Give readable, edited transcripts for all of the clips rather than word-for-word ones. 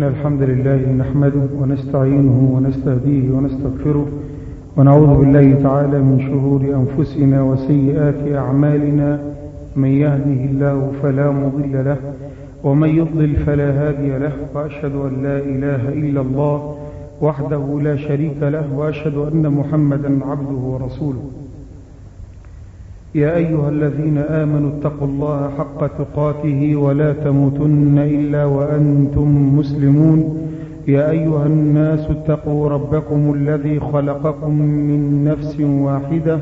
إن الحمد لله نحمده ونستعينه ونستهديه ونستغفره ونعوذ بالله تعالى من شرور أنفسنا وسيئات أعمالنا. من يهده الله فلا مضل له ومن يضلل فلا هادي له، وأشهد أن لا إله إلا الله وحده لا شريك له، وأشهد أن محمدا عبده ورسوله. يا أيها الذين آمنوا اتقوا الله حق تقاته ولا تموتن إلا وأنتم مسلمون. يا أيها الناس اتقوا ربكم الذي خلقكم من نفس واحدة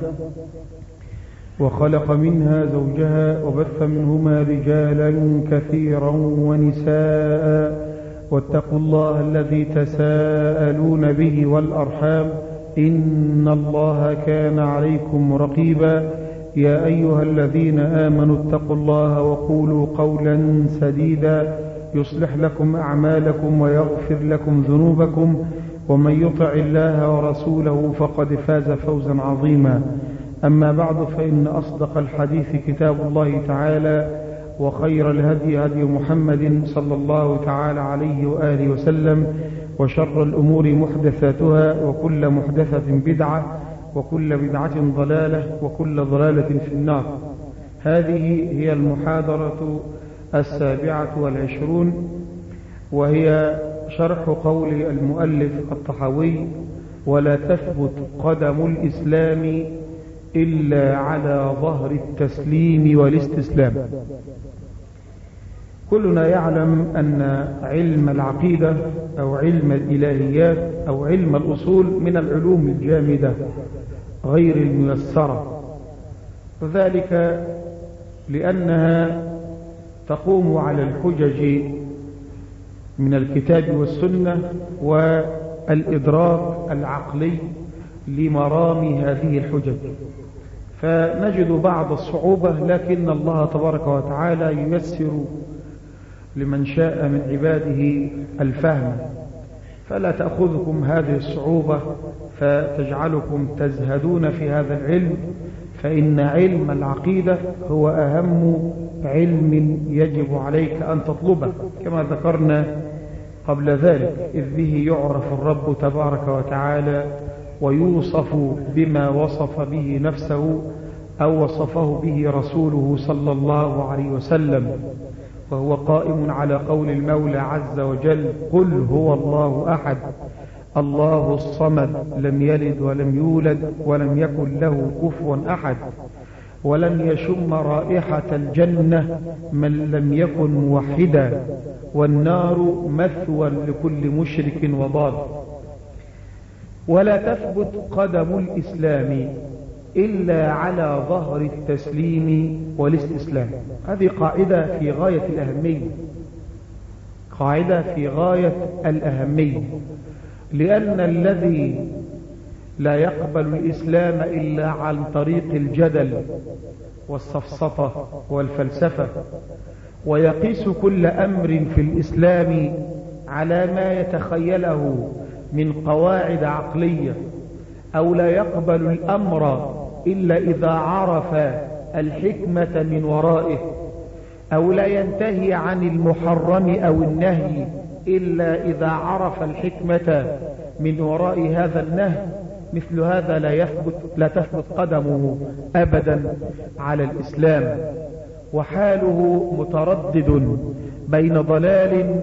وخلق منها زوجها وبث منهما رجالا كثيرا ونساء، واتقوا الله الذي تساءلون به والأرحام إن الله كان عليكم رقيبا. يا أيها الذين آمنوا اتقوا الله وقولوا قولا سديدا يصلح لكم أعمالكم ويغفر لكم ذنوبكم، ومن يطع الله ورسوله فقد فاز فوزا عظيما. أما بعد، فإن أصدق الحديث كتاب الله تعالى، وخير الهدي هدي محمد صلى الله تعالى عليه وآله وسلم، وشر الأمور محدثاتها، وكل محدثة بدعة، وكل بدعة ضلالة، وكل ضلالة في النار. هذه هي المحاضرة 27، وهي شرح قول المؤلف الطحاوي: ولا تثبت قدم الإسلام إلا على ظهر التسليم والاستسلام. كلنا يعلم أن علم العقيدة أو علم الإلهيات أو علم الأصول من العلوم الجامدة غير الميسرة، وذلك لأنها تقوم على الحجج من الكتاب والسنة والإدراك العقلي لمرام هذه الحجج، فنجد بعض الصعوبة، لكن الله تبارك وتعالى ييسر لمن شاء من عباده الفهم، فلا تأخذكم هذه الصعوبة فتجعلكم تزهدون في هذا العلم، فإن علم العقيدة هو أهم علم يجب عليك أن تطلبه، كما ذكرنا قبل ذلك، إذ به يعرف الرب تبارك وتعالى ويوصف بما وصف به نفسه أو وصفه به رسوله صلى الله عليه وسلم، وهو قائم على قول المولى عز وجل: قل هو الله أحد الله الصمد لم يلد ولم يولد ولم يكن له كفوا أحد ولن يشم رائحة الجنة من لم يكن موحدا والنار مثوى لكل مشرك وضال. ولا تثبت قدم الإسلام إلا على ظهر التسليم والاستسلام. هذه قاعدة في غاية الأهمية، قاعدة في غاية الأهمية، لأن الذي لا يقبل الإسلام إلا عن طريق الجدل والسفسطة والفلسفة، ويقيس كل أمر في الإسلام على ما يتخيله من قواعد عقلية، أو لا يقبل الأمر إلا إذا عرف الحكمة من ورائه، أو لا ينتهي عن المحرم أو النهي إلا إذا عرف الحكمة من وراء هذا النهي، مثل هذا لا تثبت قدمه أبدا على الإسلام، وحاله متردد بين ضلال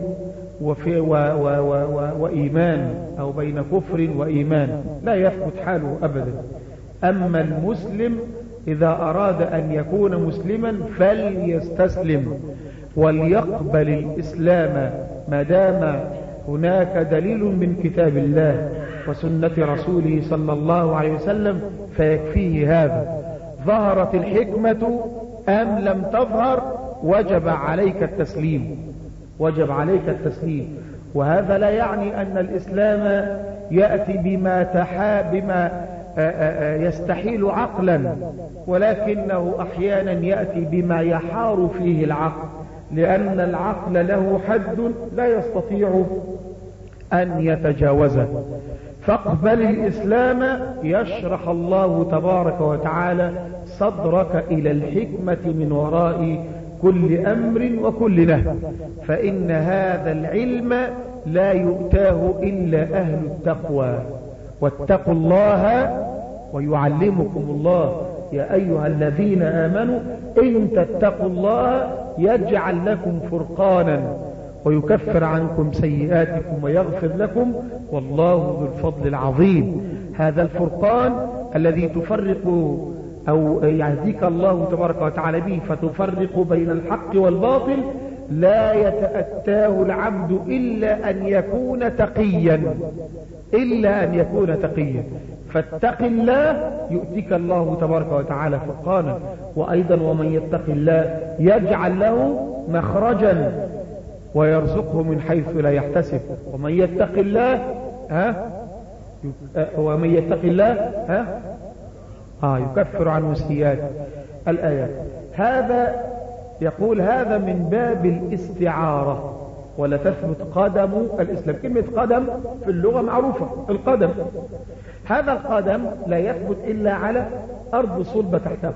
وإيمان، أو بين كفر وإيمان، لا يثبت حاله أبدا. أما المسلم إذا أراد أن يكون مسلما فليستسلم وليقبل الإسلام ما دام هناك دليل من كتاب الله وسنة رسوله صلى الله عليه وسلم، فيكفيه هذا. ظهرت الحكمة أم لم تظهر، وجب عليك التسليم، وجب عليك التسليم. وهذا لا يعني أن الإسلام يأتي بما يستحيل عقلا، ولكنه أحيانا يأتي بما يحار فيه العقل، لأن العقل له حد لا يستطيع أن يتجاوزه. فاقبل الإسلام يشرح الله تبارك وتعالى صدرك إلى الحكمة من وراء كل أمر وكل نهي، فإن هذا العلم لا يؤتاه إلا أهل التقوى، واتقوا الله ويعلمكم الله يا أيها الذين آمنوا إن تتقوا الله يجعل لكم فرقانا ويكفر عنكم سيئاتكم ويغفر لكم والله ذو الفضل العظيم. هذا الفرقان الذي تفرق أو يهديك الله تبارك وتعالى به فتفرق بين الحق والباطل لا يتأتاه العبد إلا أن يكون تقيا، إلا أن يكون تقيا. فاتق الله يؤتيك الله تبارك وتعالى فرقانا. وأيضا ومن يتق الله يجعل له مخرجا ويرزقه من حيث لا يحتسب. ومن يتق الله ومن يتق الله يكفر عنه سيئاته الآيات. هذا يقول هذا من باب الاستعارة ولا تثبت قدم الإسلام. كلمة قدم في اللغة معروفة، القدم. هذا القدم لا يثبت إلا على أرض صلبة تحتها.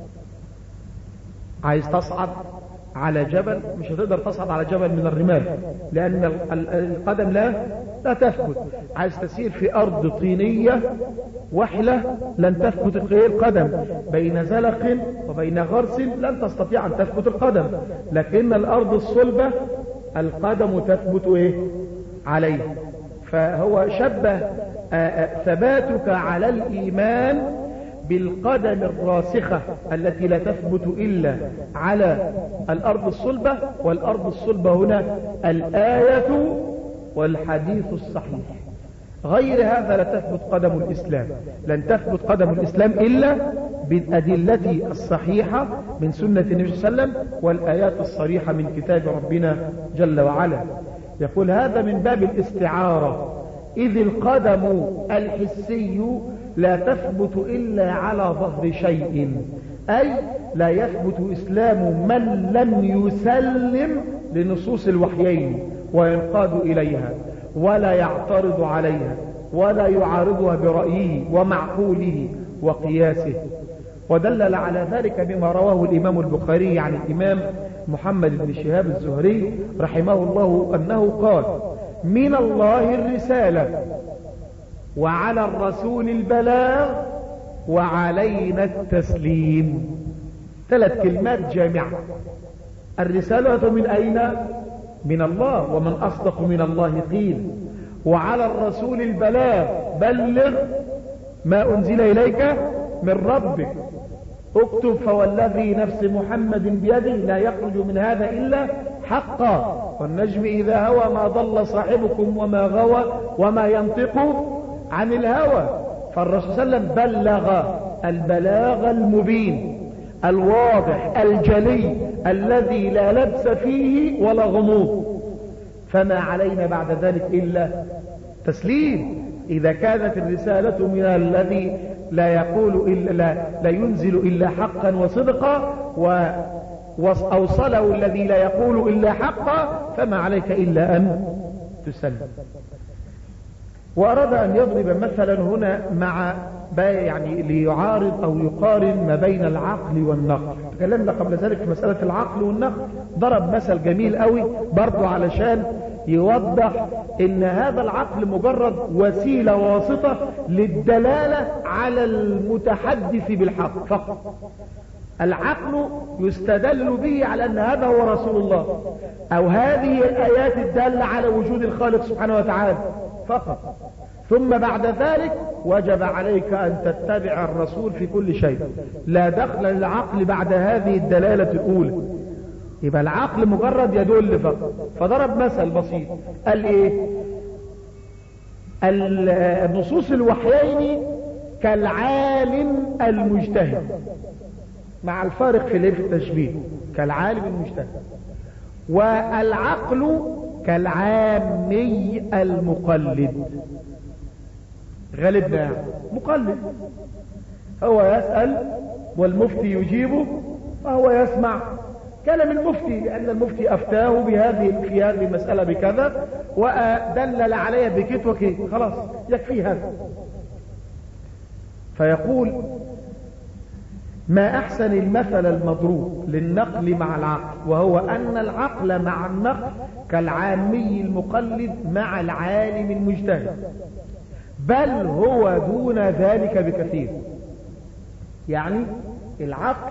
عايز تصعد على جبل مش هتقدر تصعد على جبل من الرمال لأن القدم لا تثبت. عايز تسير في أرض طينية وحلة لن تثبت القدم. بين زلق وبين غرس لن تستطيع أن تثبت القدم. لكن الأرض الصلبة القدم تثبت عليه. فهو شبه ثباتك على الإيمان بالقدم الراسخة التي لا تثبت إلا على الأرض الصلبة. والأرض الصلبة هنا الآية والحديث الصحيح. غير هذا لا تثبت قدم الإسلام. لن تثبت قدم الإسلام إلا بالأدلة الصحيحة من سنة النبي صلى الله عليه وسلم والآيات الصريحة من كتاب ربنا جل وعلا. يقول هذا من باب الاستعارة، إذ القدم الحسي لا تثبت إلا على ظهر شيء، أي لا يثبت إسلام من لم يسلم لنصوص الوحيين وينقاد إليها ولا يعترض عليها ولا يعارضها برأيه ومعقوله وقياسه. ودلل على ذلك بما رواه الإمام البخاري عن الإمام محمد بن شهاب الزهري رحمه الله أنه قال: من الله الرسالة وعلى الرسول البلاغ وعلينا التسليم. 3 كلمات جامعة. الرسالة من أين؟ من الله، ومن أصدق من الله قيل. وعلى الرسول البلاغ، بلغ ما أنزل إليك من ربك. اكتب فوالذي نفس محمد بيده لا يخرج من هذا إلا حقا، والنجم إذا هوى ما ضل صاحبكم وما غوى وما ينطق عن الهوى. فالرسول صلى الله عليه وسلم بلغ البلاغ المبين الواضح الجلي الذي لا لبس فيه ولا غموض. فما علينا بعد ذلك إلا تسليم. إذا كانت الرسالة من الذي لا يقول إلا لا ينزل إلا حقا وصدقا وأوصله الذي لا يقول إلا حقا، فما عليك إلا أن تسلم. وأراد أن يضرب مثلا هنا مع يعني ليعارض أو يقارن ما بين العقل والنقل. تكلمنا قبل ذلك في مسألة العقل والنقل، ضرب مثل جميل قوي برضو علشان يوضح ان هذا العقل مجرد وسيلة واسطة للدلالة على المتحدث بالحق فقط. العقل يستدل به على ان هذا هو رسول الله او هذه الآيات الدالة على وجود الخالق سبحانه وتعالى فقط. ثم بعد ذلك وجب عليك أن تتبع الرسول في كل شيء. لا دخل للعقل بعد هذه الدلالة الأولى. يبقى العقل مجرد يدل فقط. فضرب مثل بسيط، قال ايه؟ النصوص الوحيين كالعالم المجتهد، مع الفارق في التشبيه، كالعالم المجتهد. والعقل كالعامي المقلد. غالبنا مقلد، هو يسأل والمفتي يجيبه وهو يسمع كلام المفتي، لأن المفتي أفتاه في هذه المسألة بكذا ودلل عليها بكت وكت، خلاص يكفي هذا. فيقول ما أحسن المثل المضروب للنقل مع العقل، وهو أن العقل مع النقل كالعامي المقلد مع العالم المجتهد، بل هو دون ذلك بكثير. يعني العقل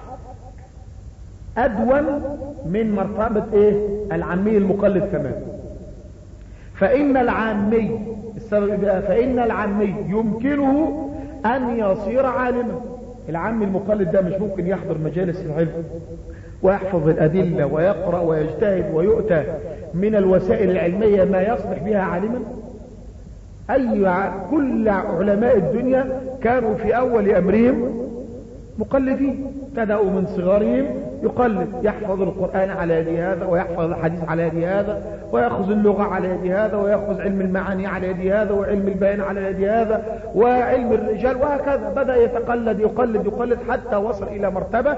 أدون من مرتبة العامي المقلد كمان. فإن العامي يمكنه أن يصير عالما. العامي المقلد ده مش ممكن يحضر مجالس العلم ويحفظ الأدلة ويقرأ ويجتهد ويؤتى من الوسائل العلمية ما يصبح بها عالما؟ كل علماء الدنيا كانوا في أول أمرهم مقلدين، ابتدأوا من صغارهم يقلد، يحفظ القرآن على يد هذا، ويحفظ الحديث على يد هذا، ويأخذ اللغة على يد هذا، ويأخذ علم المعاني على يد هذا، وعلم البيان على يد هذا، وعلم الرجال، وهكذا بدأ يقلد حتى وصل إلى مرتبة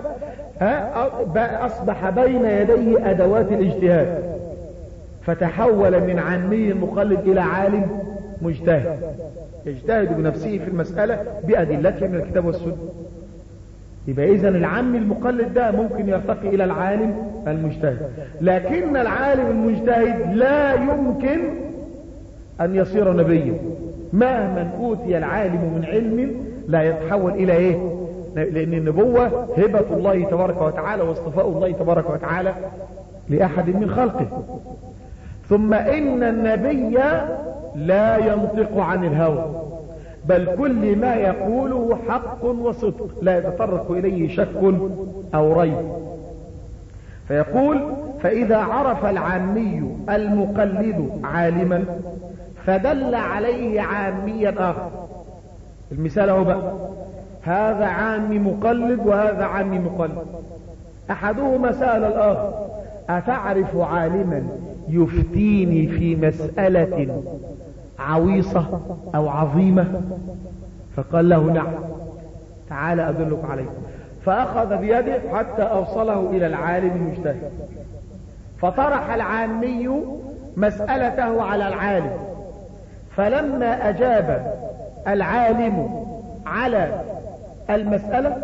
أصبح بين يديه أدوات الاجتهاد، فتحول من عامي مقلد إلى عالم مجتهد يجتهد بنفسه في المسألة بأدلتها من الكتاب والسنة. يبقى إذن العامي المقلد ده ممكن يرتقي إلى العالم المجتهد، لكن العالم المجتهد لا يمكن أن يصير نبيا مهما أوتي العالم من علم، لا يتحول إلى لأن النبوة هبة الله تبارك وتعالى واصطفاء الله تبارك وتعالى لأحد من خلقه. ثم إن النبي لا ينطق عن الهوى، بل كل ما يقوله حق وصدق، لا يتطرق إليه شك أو ريب. فيقول: فإذا عرف العامي المقلد عالما فدل عليه عاميا آخر. المثال هو بقى هذا عامي مقلد وهذا عامي مقلد، أحدهما سأل الآخر: أتعرف عالما يفتيني في مسألة عويصة أو عظيمة؟ فقال له: نعم، تعال أدلك عليه. فأخذ بيده حتى أوصله إلى العالم المجتهد، فطرح العامي مسألته على العالم، فلما أجاب العالم على المسألة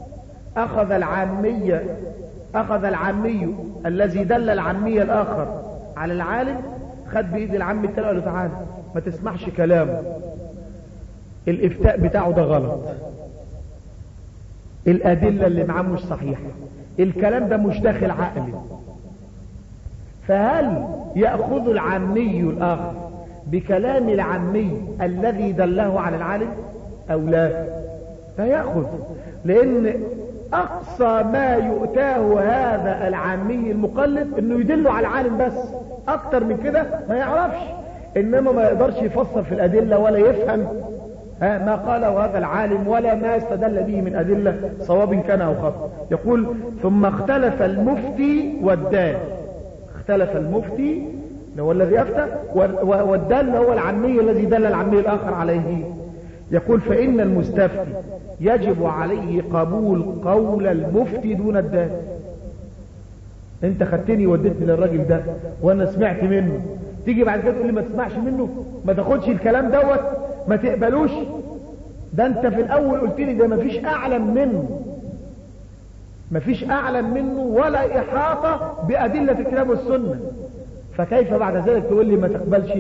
أخذ العامي الذي دل العامي الآخر على العالم، خد بإيد العامي التاني قال له: تعال ما تسمعش كلامه، الإفتاء بتاعه ده غلط، الأدلة اللي معاه مش صحيحة، الكلام ده مش داخل عقلي. فهل يأخذ العامي الآخر بكلام العامي الذي دله على العالم أو لا؟ فيأخذ، لأن أقصى ما يؤتاه هذا العامي المقلد إنه يدله على العالم بس، أكتر من كده ما يعرفش، إنما ما يقدرش يفسر في الأدلة ولا يفهم ما قاله هذا العالم ولا ما استدل به من أدلة صواب كان أو خطأ. يقول: ثم اختلف المفتي والدال. اختلف المفتي هو الذي أفتى، والدال هو العامي الذي دل العامي الآخر عليه. يقول: فإن المستفتي يجب عليه قبول قول المفتي دون الدال. انت خدتني وديتني للراجل ده وانا سمعت منه، تيجي بعد كده تقول لي ما تسمعش منه، ما تاخدش الكلام دوت، ما تقبلوش؟ ده انت في الاول قلت لي ده مفيش اعلم منه، مفيش اعلم منه ولا احاطة بادلة الكتاب والسنة، فكيف بعد ذلك تقول لي ما تقبلش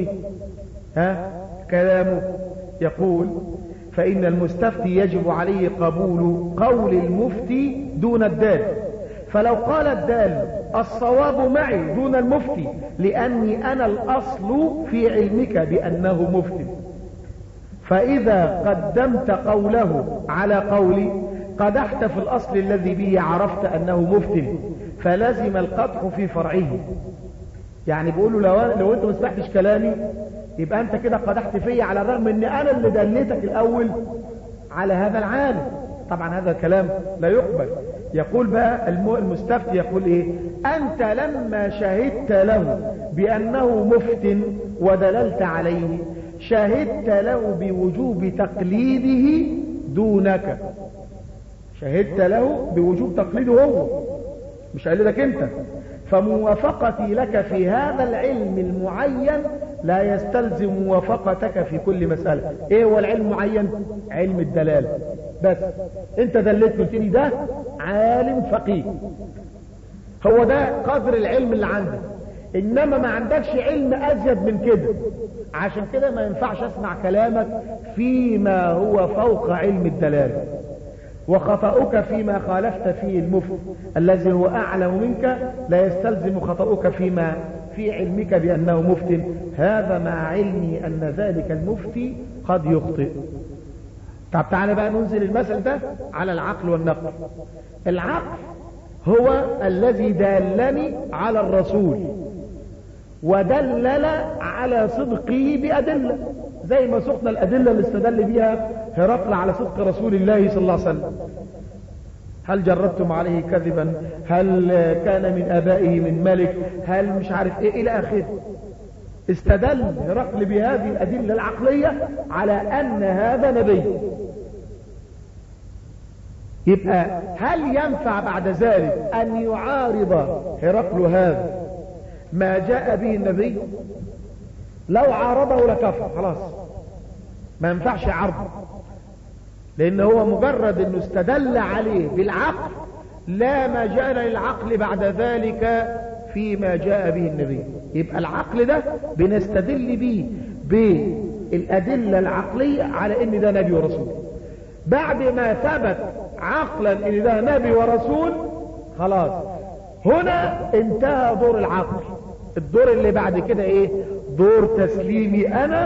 كلامه؟ يقول: فإن المستفتي يجب عليه قبول قول المفتي دون الدال، فلو قال الدال الصواب معي دون المفتي لأني أنا الأصل في علمك بأنه مفتي، فإذا قدمت قوله على قولي قدحت في الأصل الذي به عرفت أنه مفتي، فلازم القدح في فرعه. يعني بيقولوا لو أنت ما سمعتش كلامي يبقى أنت كده قدحت فيه، على الرغم أن أنا اللي دلتك الأول على هذا العالم. طبعا هذا الكلام لا يقبل. يقول بقى المستفتي يقول إيه: أنت لما شهدت له بأنه مفت ودللت عليه شهدت له بوجوب تقليده دونك، شهدت له بوجوب تقليده هو، مش قال لك أنت، فموافقتي لك في هذا العلم المعين لا يستلزم موافقتك في كل مسألة. ايه هو العلم معين؟ علم الدلالة بس. انت دلت قلت لي ده عالم فقيه، هو ده قدر العلم اللي عندك، انما ما عندكش علم ازيد من كده. عشان كده ما ينفعش اسمع كلامك فيما هو فوق علم الدلالة. وخطأك فيما خالفت فيه المفتي الذي هو اعلم منك لا يستلزم خطأك فيما في علمك بانه مفتي، هذا مع علمي ان ذلك المفتي قد يخطئ. طب تعالى بقى ننزل المثل ده على العقل والنقل. العقل هو الذي دلني على الرسول ودلل على صدقه بأدلة، زي ما سقنا الأدلة اللي استدل بها هرقل على صدق رسول الله صلى الله عليه وسلم. هل جربتم عليه كذبا؟ هل كان من آبائه من ملك؟ هل مش عارف ايه إلى آخره. استدل هرقل بهذه الأدلة العقلية على أن هذا نبي. يبقى هل ينفع بعد ذلك أن يعارض هرقل هذا ما جاء به النبي؟ لو عارضه لكفر خلاص، ما ينفعش عرضه، لأن هو مجرد أنه استدل عليه بالعقل لا مجال للعقل بعد ذلك فيما جاء به النبي. يبقى العقل ده بنستدل به بالأدلة العقلية على أن ده نبي ورسول. بعد ما ثبت عقلا أن ده نبي ورسول خلاص، هنا انتهى دور العقل. الدور اللي بعد كده ايه؟ دور تسليمي انا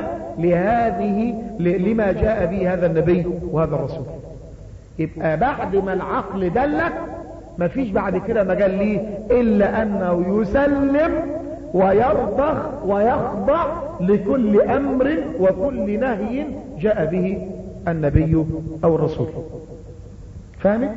لما جاء به هذا النبي وهذا الرسول. يبقى بعد ما العقل دلك مفيش بعد كده مجال ليه الا انه يسلم ويرضخ ويخضع لكل امر وكل نهي جاء به النبي او الرسول. فاهمك؟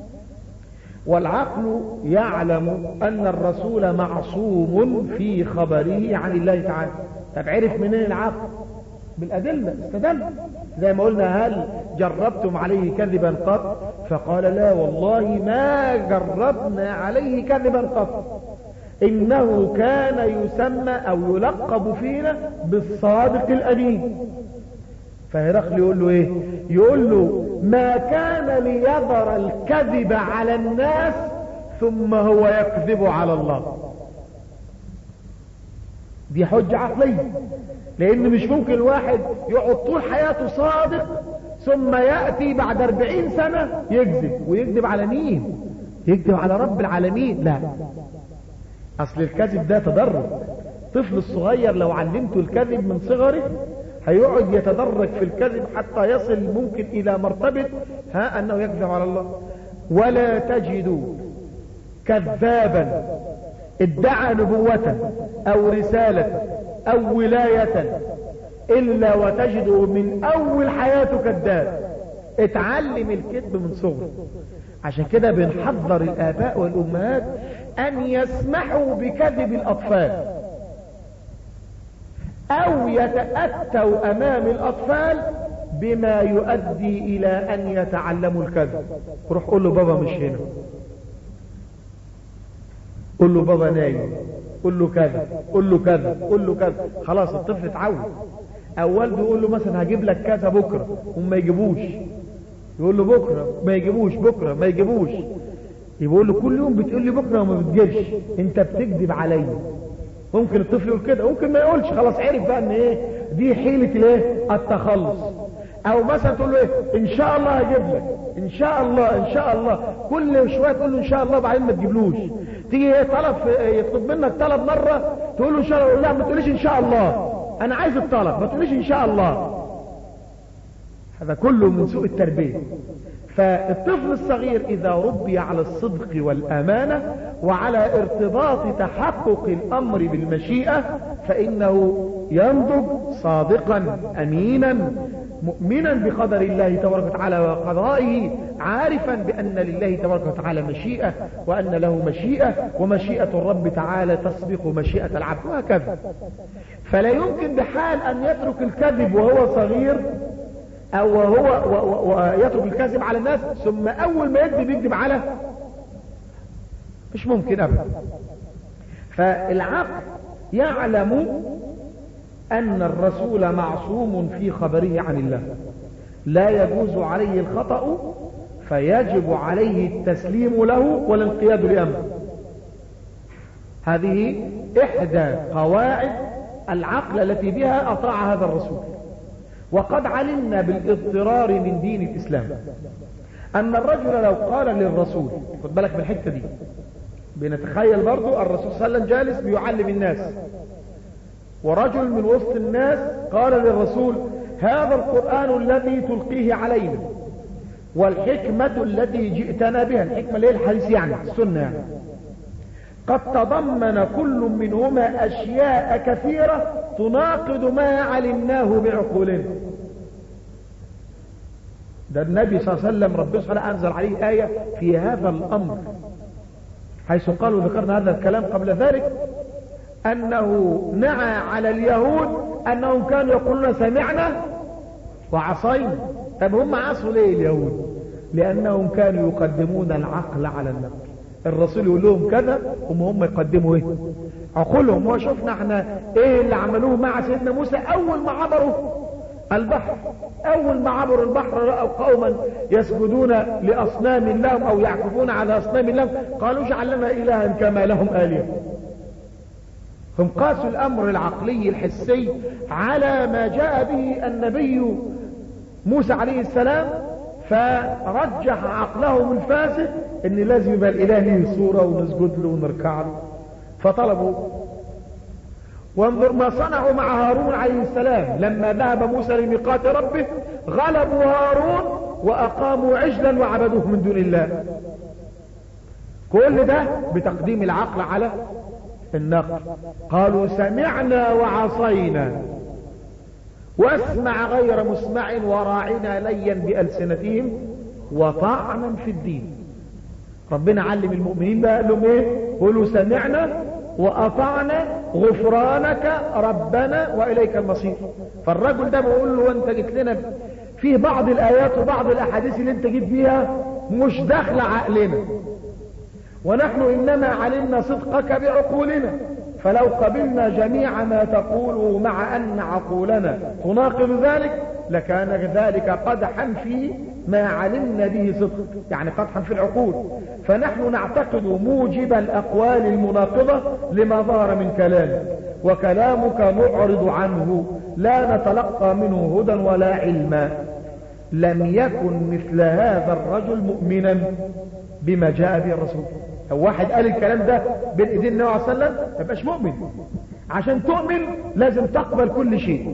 والعقل يعلم ان الرسول معصوم في خبره عن الله تعالى. طب عرف منين العقل؟ بالادله، استدل. زي ما قلنا هل جربتم عليه كذبا قط؟ فقال لا والله ما جربنا عليه كذبا قط، انه كان يسمى او يلقب فينا بالصادق الامين. فهرقل يقول له ايه؟ يقول له ما كان ليظهر الكذب على الناس ثم هو يكذب على الله. دي حجة عقلية، لان مش ممكن الواحد يقعد طول حياته صادق ثم يأتي بعد 40 سنة يكذب. ويكذب على مين؟ يكذب على رب العالمين؟ لا، اصل الكذب ده تدرج. الطفل الصغير لو علمته الكذب من صغره هيقعد يتدرج في الكذب حتى يصل ممكن الى مرتبة انه يكذب على الله. ولا تجد كذابا ادعى نبوة او رسالة او ولاية الا وتجده من اول حياته كذاب. اتعلم الكذب من صغره. عشان كده بنحذر الاباء والامهات ان يسمحوا بكذب الاطفال او يتأتوا امام الاطفال بما يؤدي الى ان يتعلموا الكذب. روح قول له بابا مش هنا، قول له بابا نايم، قول له كذا، قول له كذا، قول له كذا. خلاص الطفل اتعود. او والده يقول له مثلا هجيب لك كذا بكره وما يجيبوش، يقول له بكره ما يجيبوش، بكره ما يجيبوش. يقول له كل يوم بتقول لي بكره وما بتجيبش، انت بتكذب عليا. ممكن الطفل يقول كده، ممكن ما يقولش. خلاص عرف بقى ان ايه دي حيلة الايه التخلص. او مثلا تقول له ايه ان شاء الله هجيب لك، ان شاء الله ان شاء الله، كل شويه تقول له ان شاء الله وبعدين ما تجيبلوش. تيجي طلب يطلب منك طلب مره تقول له ان شاء الله، لا ما تقوليش ان شاء الله، انا عايز الطلب، ما تقوليش ان شاء الله. هذا كله من سوء التربيه. فالطفل الصغير اذا ربي على الصدق والامانه وعلى ارتباط تحقق الامر بالمشيئه فانه ينضج صادقا امينا مؤمنا بقدر الله تبارك وتعالى وقضائه، عارفا بان لله تبارك وتعالى مشيئه وان له مشيئه، ومشيئه الرب تعالى تسبق مشيئه العبد، وهكذا. فلا يمكن بحال ان يترك الكذب وهو صغير او هو ويترك الكذب على الناس ثم اول ما يكذب على، مش ممكن ابدا. فالعقل يعلم أن الرسول معصوم في خبره عن الله، لا يجوز عليه الخطأ، فيجب عليه التسليم له والانقياد لأمره. هذه إحدى قواعد العقل التي بها أطاع هذا الرسول. وقد علمنا بالاضطرار من دين الإسلام أن الرجل لو قال للرسول، خد بالك من الحتة دي، بنتخيل برضو الرسول صلى الله عليه وسلم جالس بيعلم الناس، ورجل من وسط الناس قال للرسول: هذا القرآن الذي تلقيه علينا والحكمة التي جئتنا بها، الحكمة اللي هي الحديث يعني السنة يعني، قد تضمن كل منهما أشياء كثيرة تناقض ما علمناه بعقولنا. ده النبي صلى الله عليه وسلم ربنا سبحانه أنزل عليه آية في هذا الأمر، حيث قالوا ذكرنا هذا الكلام قبل ذلك، أنه نعى على اليهود أنهم كانوا يقولون سمعنا وعصينا. طب هم عصوا ليه اليهود؟ لأنهم كانوا يقدمون العقل على النقل. الرسول يقول لهم كذا هم يقدموا ايه؟ عقولهم. وشفنا احنا ايه اللي عملوه مع سيدنا موسى اول ما عبروا البحر. اول ما عبروا البحر رأوا قوما يسجدون لأصنام لهم او يعكفون على أصنام لهم، قالوا اجعل لنا إلها كما لهم آلهة. هم قاسوا الأمر العقلي الحسي على ما جاء به النبي موسى عليه السلام، فرجح عقلهم الفاسد ان لازم يبقى الاله له صورة ونسجد له ونركع له، فطلبوا. وانظر ما صنعوا مع هارون عليه السلام لما ذهب موسى لميقات ربه، غلبوا هارون واقاموا عجلا وعبدوه من دون الله. كل ده بتقديم العقل على النقل. قالوا سمعنا وعصينا واسمع غير مسمع وراعنا ليا بألسنتهم وطعنا في الدين. ربنا علم المؤمنين بقى، قال لهم ايه؟ قولوا سمعنا وأطعنا غفرانك ربنا وإليك المصير. فالرجل ده بقول له وانت جيت لنا فيه بعض الآيات وبعض الأحاديث اللي انت جيت بيها مش داخل عقلنا، ونحن إنما علمنا صدقك بعقولنا، فلو قبلنا جميع ما تقوله مع أن عقولنا تناقض ذلك لكان ذلك قدحا في ما علمنا به صدق، يعني قدحا في العقول. فنحن نعتقد موجب الأقوال المناقضة لما ظهر من كلامك، وكلامك نعرض عنه لا نتلقى منه هدى ولا علما. لم يكن مثل هذا الرجل مؤمنا بما جاء به الرسول. لو واحد قال الكلام ده بين ايدين النبي عليه الصلاه والسلام ما يبقاش مؤمن. عشان تؤمن لازم تقبل كل شيء.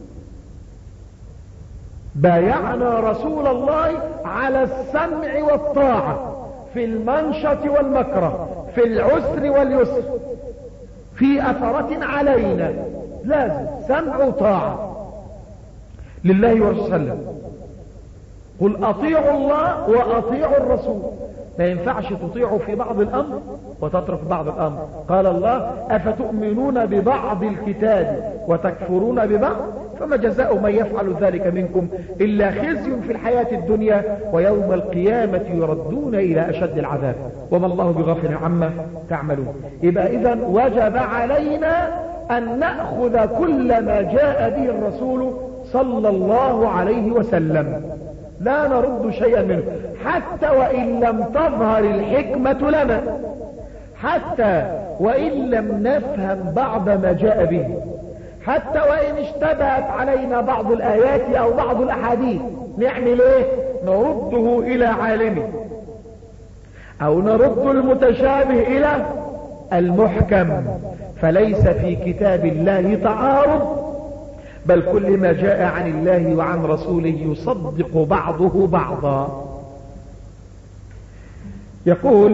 بايعنا رسول الله على السمع والطاعة في المنشط والمكره، في العسر واليسر، في أثرة علينا، لازم سمع وطاعة لله ورسوله. قل أطيعوا الله وأطيعوا الرسول. ما ينفعش تطيعوا في بعض الأمر وتترك بعض الأمر. قال الله أفتؤمنون ببعض الكتاب وتكفرون ببعض فما جزاء من يفعل ذلك منكم إلا خزي في الحياة الدنيا ويوم القيامة يردون إلى أشد العذاب وما الله بغافل عما تعملون. يبقى إذن وجب علينا أن نأخذ كل ما جاء به الرسول صلى الله عليه وسلم، لا نرد شيئا منه، حتى وإن لم تظهر الحكمة لنا، حتى وإن لم نفهم بعض ما جاء به، حتى وإن اشتبهت علينا بعض الآيات أو بعض الأحاديث، نعمل ايه؟ نرده إلى عالمه، أو نرد المتشابه إلى المحكم. فليس في كتاب الله تعارض، بل كل ما جاء عن الله وعن رسوله يصدق بعضه بعضا. يقول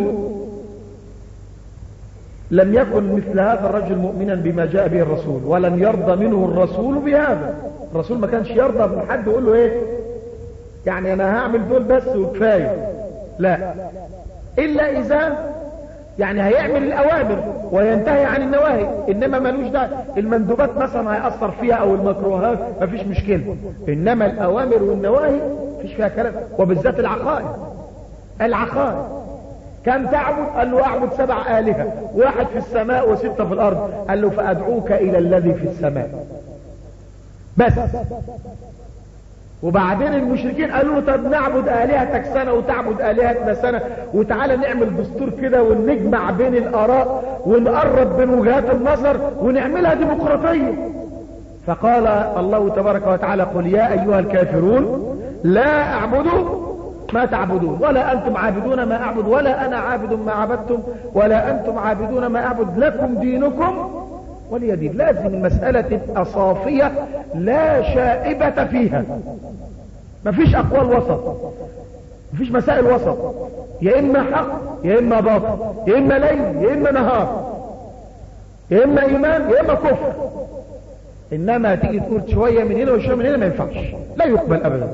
لم يكن مثل هذا الرجل مؤمنا بما جاء به الرسول ولن يرضى منه الرسول بهذا. الرسول ما كانش يرضى من حد يقول له ايه يعني انا هعمل دول بس وكفايه، لا، الا اذا يعني هيعمل الأوامر وينتهي عن النواهي، إنما ملوش ده. المندوبات مثلا هيأثر فيها أو المكروهات مفيش مشكلة، إنما الأوامر والنواهي مفيش فيها كلام. وبالذات العقائد كم تعبد؟ قال له أعبد 7 آلهة، 1 في السماء و6 في الأرض. قال له فأدعوك إلى الذي في السماء. بس. وبعدين المشركين قالوا له طب نعبد آلهتك سنة وتعبد آلهتنا سنة، وتعالى نعمل دستور كده ونجمع بين الآراء ونقرب بين وجهات النظر ونعملها ديمقراطية. فقال الله تبارك وتعالى قل يا أيها الكافرون لا أعبد ما تعبدون ولا أنتم عابدون ما أعبد ولا أنا عابد ما عبدتم ولا أنتم عابدون ما أعبد لكم دينكم ولي دين. لازم المسألة تبقى صافية لا شائبة فيها، مفيش أقوال وسط، مفيش مسائل وسط، يا إما حق يا إما باطل، يا إما ليل يا إما نهار، يا إما إيمان يا إما كفر. إنما تيجي تقول شوية من هنا وشوية من هنا ما ينفعش، لا يقبل أبدا.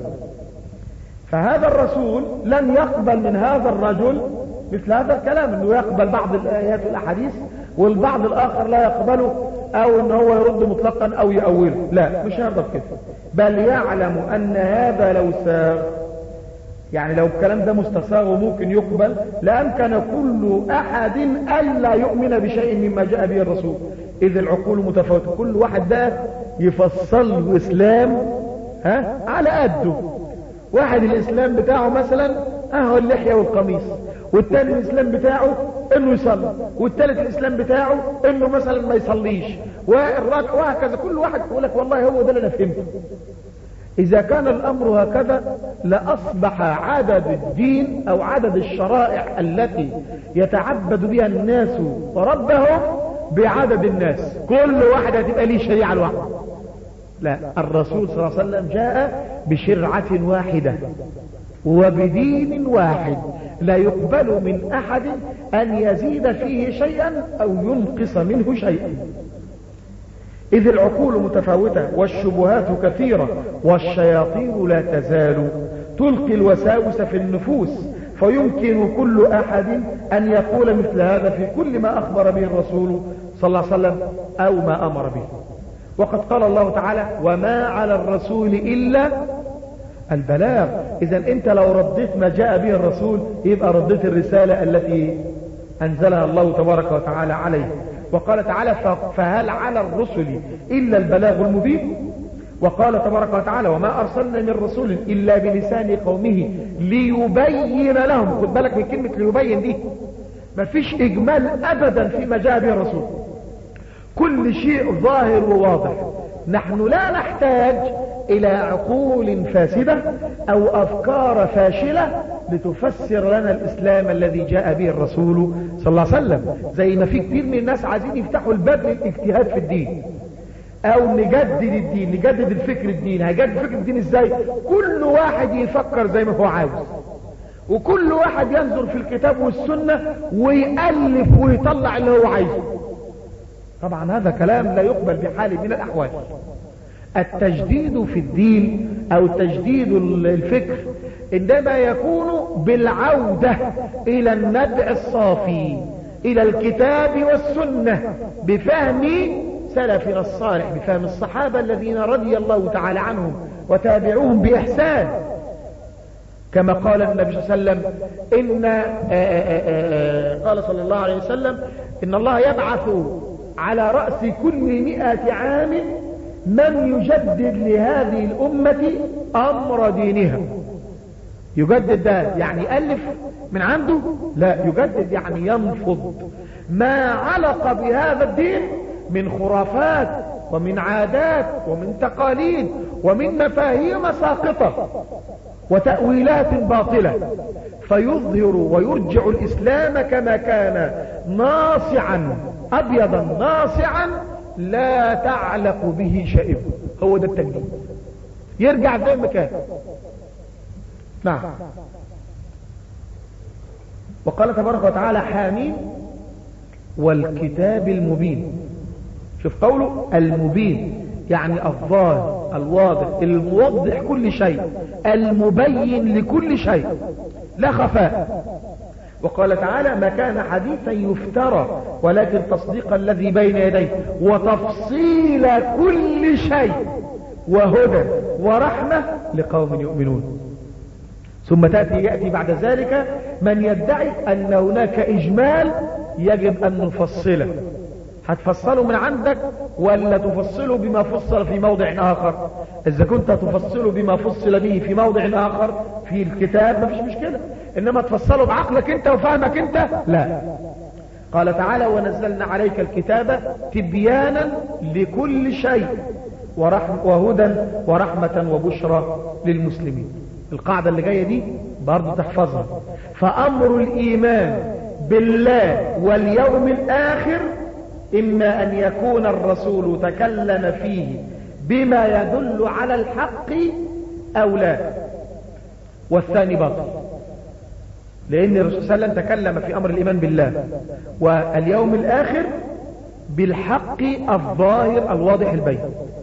فهذا الرسول لن يقبل من هذا الرجل مثل هذا الكلام، انه يقبل بعض الآيات والأحاديث والبعض الآخر لا يقبله، او ان هو يرد مطلقا او يأوله. لا، مش هيرضى كده، بل يعلم ان هذا لو ساغ، يعني لو الكلام ده مستساغ وممكن يقبل، لأمكن كل أحد ألا يؤمن بشيء مما جاء به الرسول، إذ العقول متفاوتة. كل واحد ده يفصل الإسلام على قده. واحد الإسلام بتاعه مثلا هو اللحية والقميص، والتاني الإسلام بتاعه انه يصلي، والتالت الإسلام بتاعه انه مثلا ما يصليش، وهكذا. كل واحد يقول لك والله هو ده اللي انا فهمته. إذا كان الأمر هكذا لأصبح عدد الدين أو عدد الشرائع التي يتعبد بها الناس ربهم بعدد الناس، كل واحد هتبقى ليه شريعة لوحده. لا، الرسول صلى الله عليه وسلم جاء بشرعة واحدة وبدين واحد، لا يقبل من أحد أن يزيد فيه شيئا أو ينقص منه شيئا. إذ العقول متفاوتة والشبهات كثيرة والشياطين لا تزال تلقي الوساوس في النفوس، فيمكن كل أحد أن يقول مثل هذا في كل ما أخبر به الرسول صلى الله عليه وسلم أو ما أمر به. وقد قال الله تعالى وما على الرسول إلا البلاغ. إذا أنت لو رديت ما جاء به الرسول يبقى رديت الرسالة التي أنزلها الله تبارك وتعالى عليه. وقال تعالى فهل على الرسل إلا البلاغ المبين. وقال تبارك وتعالى وما أرسلنا من رسول إلا بلسان قومه ليبين لهم. خد بالك من كلمة ليبين دي، مفيش إجمال أبدا فيما جاء به الرسول، كل شيء ظاهر وواضح. نحن لا نحتاج إلى عقول فاسدة أو أفكار فاشلة لتفسر لنا الإسلام الذي جاء به الرسول صلى الله عليه وسلم. زي ما في كتير من الناس عايزين يفتحوا الباب للاجتهاد في الدين، أو نجدد الدين، نجدد الفكر الديني. هيجدد فكر الدين إزاي؟ كل واحد يفكر زي ما هو عاوز، وكل واحد ينظر في الكتاب والسنة ويألف ويطلع اللي هو عايزه. طبعا هذا كلام لا يقبل بحال من الأحوال. التجديد في الدين أو تجديد الفكر إنما يكون بالعودة إلى النبع الصافي، إلى الكتاب والسنة، بفهم سلفنا الصالح، بفهم الصحابة الذين رضي الله تعالى عنهم وتابعوهم بإحسان. كما قال النبي صلى الله عليه وسلم قال صلى الله عليه وسلم إن الله يبعث على رأس كل 100 عام من يجدد لهذه الأمة أمر دينها. يجدد ده يعني ألف من عنده؟ لا، يجدد يعني ينفض ما علق بهذا الدين من خرافات ومن عادات ومن تقاليد ومن مفاهيم ساقطة وتأويلات باطلة، فيظهر ويرجع الإسلام كما كان ناصعا أبيضا ناصعا لا تعلق به شائبة. هو ده التجديد، يرجع زي ما كان. نعم. وقال تبارك وتعالى حامين والكتاب المبين. شوف قوله المبين يعني الظاهر الواضح الموضح كل شيء، المبين لكل شيء لا خفاء. وقال تعالى ما كان حديثا يفترى ولكن تصديق الذي بين يديه وتفصيل كل شيء وهدى ورحمة لقوم يؤمنون. ثم يأتي بعد ذلك من يدعي أن هناك إجمال يجب أن نفصله، هتفصله من عندك ولا تفصله بما فصل في موضع آخر؟ إذا كنت تفصله بما فصل به في موضع آخر في الكتاب ما فيش مشكلة، إنما تفصله بعقلك أنت وفهمك أنت لا. قال تعالى ونزلنا عليك الكتاب تبيانا لكل شيء وهدى ورحمة وبشرى للمسلمين. القاعدة اللي جاية دي برضو تحفظها. فأمر الإيمان بالله واليوم الآخر إما أن يكون الرسول تكلم فيه بما يدل على الحق أو لا، والثاني باطل، لأن الرسول صلى الله عليه وسلم تكلم في أمر الإيمان بالله واليوم الآخر بالحق الظاهر الواضح البين.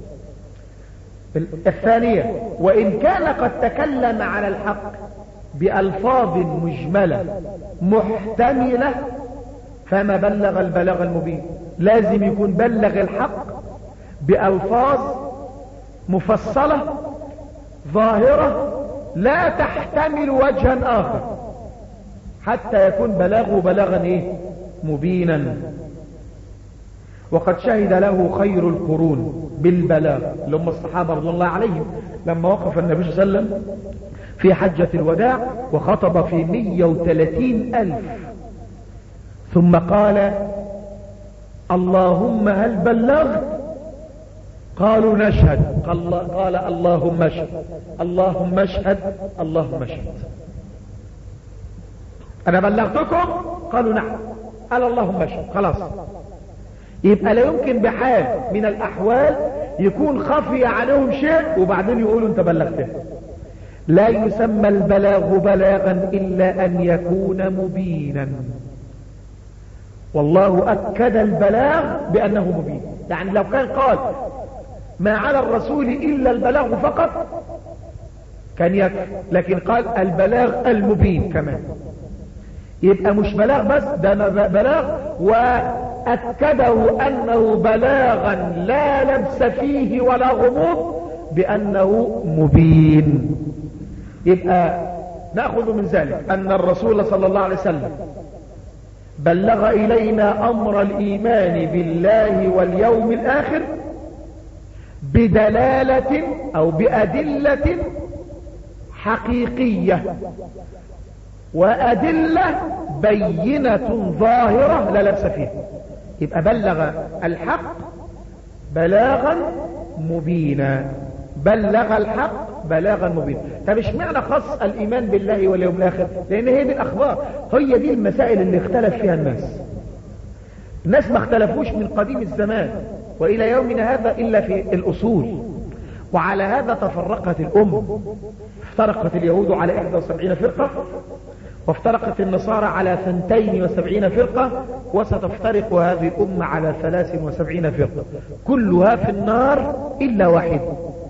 الثانية وإن كان قد تكلم على الحق بألفاظ مجملة محتملة فما بلغ البلاغ المبين. لازم يكون بلغ الحق بألفاظ مفصلة ظاهرة لا تحتمل وجها آخر حتى يكون بلاغه بلاغا مبينا. وقد شهد له خير القرون بالبلاغ اللي هم الصحابة رضي الله عليهم لما وقف النبي صلى الله عليه وسلم في حجة الوداع وخطب في 130,000 ثم قال اللهم هل بلغت؟ قالوا نشهد. قال اللهم اشهد اللهم اشهد اللهم اشهد. انا بلغتكم؟ قالوا نعم. قال اللهم اشهد. خلاص. يبقى لا يمكن بحال من الاحوال يكون خفي عليهم شيء وبعدين يقولوا انت بلغته. لا يسمى البلاغ بلاغا الا ان يكون مبينا، والله اكد البلاغ بانه مبين. يعني لو كان قال ما على الرسول الا البلاغ فقط كان يكفي، لكن قال البلاغ المبين كمان، يبقى مش بلاغ بس، ده بلاغ وأكده أنه بلاغا لا لبس فيه ولا غموض بأنه مبين. يبقى نأخذ من ذلك أن الرسول صلى الله عليه وسلم بلغ إلينا أمر الإيمان بالله واليوم الآخر بدلالة أو بأدلة حقيقية وأدلة بينة ظاهرة لا لبس فيها. يبقى بلغ الحق بلاغا مبينا، بلغ الحق بلاغا مبينا. طب اشمعنى خص الإيمان بالله واليوم الآخر؟ لأن هي دي الأخبار، هي دي المسائل اللي اختلف فيها الناس ما اختلفوش من قديم الزمان وإلى يومنا هذا إلا في الأصول. وعلى هذا تفرقت الأمة، افترقت اليهود على 71 فرقة وافترقت النصارى على 72 فرقة وستفترق هذه الأمة على 73 فرقة كلها في النار إلا واحد.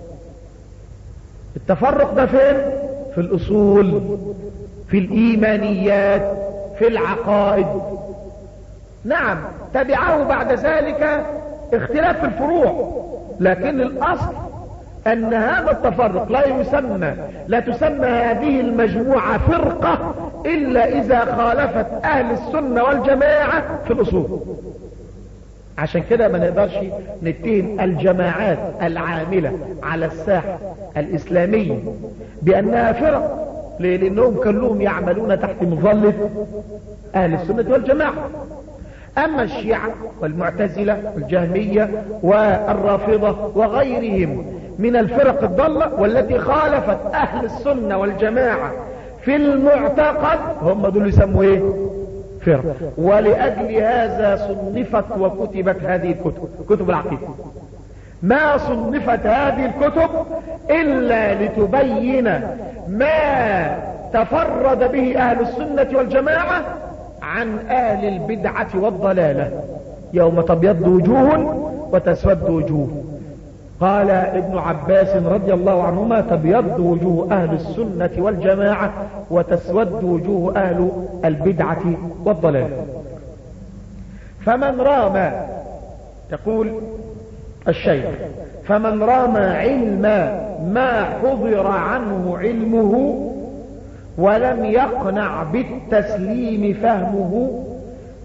التفرق ده فين؟ في الأصول، في الإيمانيات، في العقائد. نعم تبعه بعد ذلك اختلاف في الفروع، لكن الأصل أن هذا التفرق لا تسمى هذه المجموعة فرقة إلا إذا خالفت أهل السنة والجماعة في الأصول. عشان كده ما نقدرش نتهم الجماعات العاملة على الساحة الإسلامية بأنها فرق، لأنهم كلهم يعملون تحت مظلة أهل السنة والجماعة. أما الشيعة والمعتزلة والجهمية والرافضة وغيرهم من الفرق الضالة والتي خالفت أهل السنة والجماعة في المعتقد هم دول يسموا فرق. ولأجل هذا صنفت وكتبت هذه الكتب، كتب العقيدة. ما صنفت هذه الكتب إلا لتبين ما تفرد به أهل السنة والجماعة عن أهل البدعة والضلالة. يوم تبيض وجوه وتسود وجوه. قال ابن عباس رضي الله عنهما تبيض وجوه أهل السنة والجماعة وتسود وجوه أهل البدعة والضلالة. فمن رام، يقول الشيخ، فمن رام علم ما حضر عنه علمه ولم يقنع بالتسليم فهمه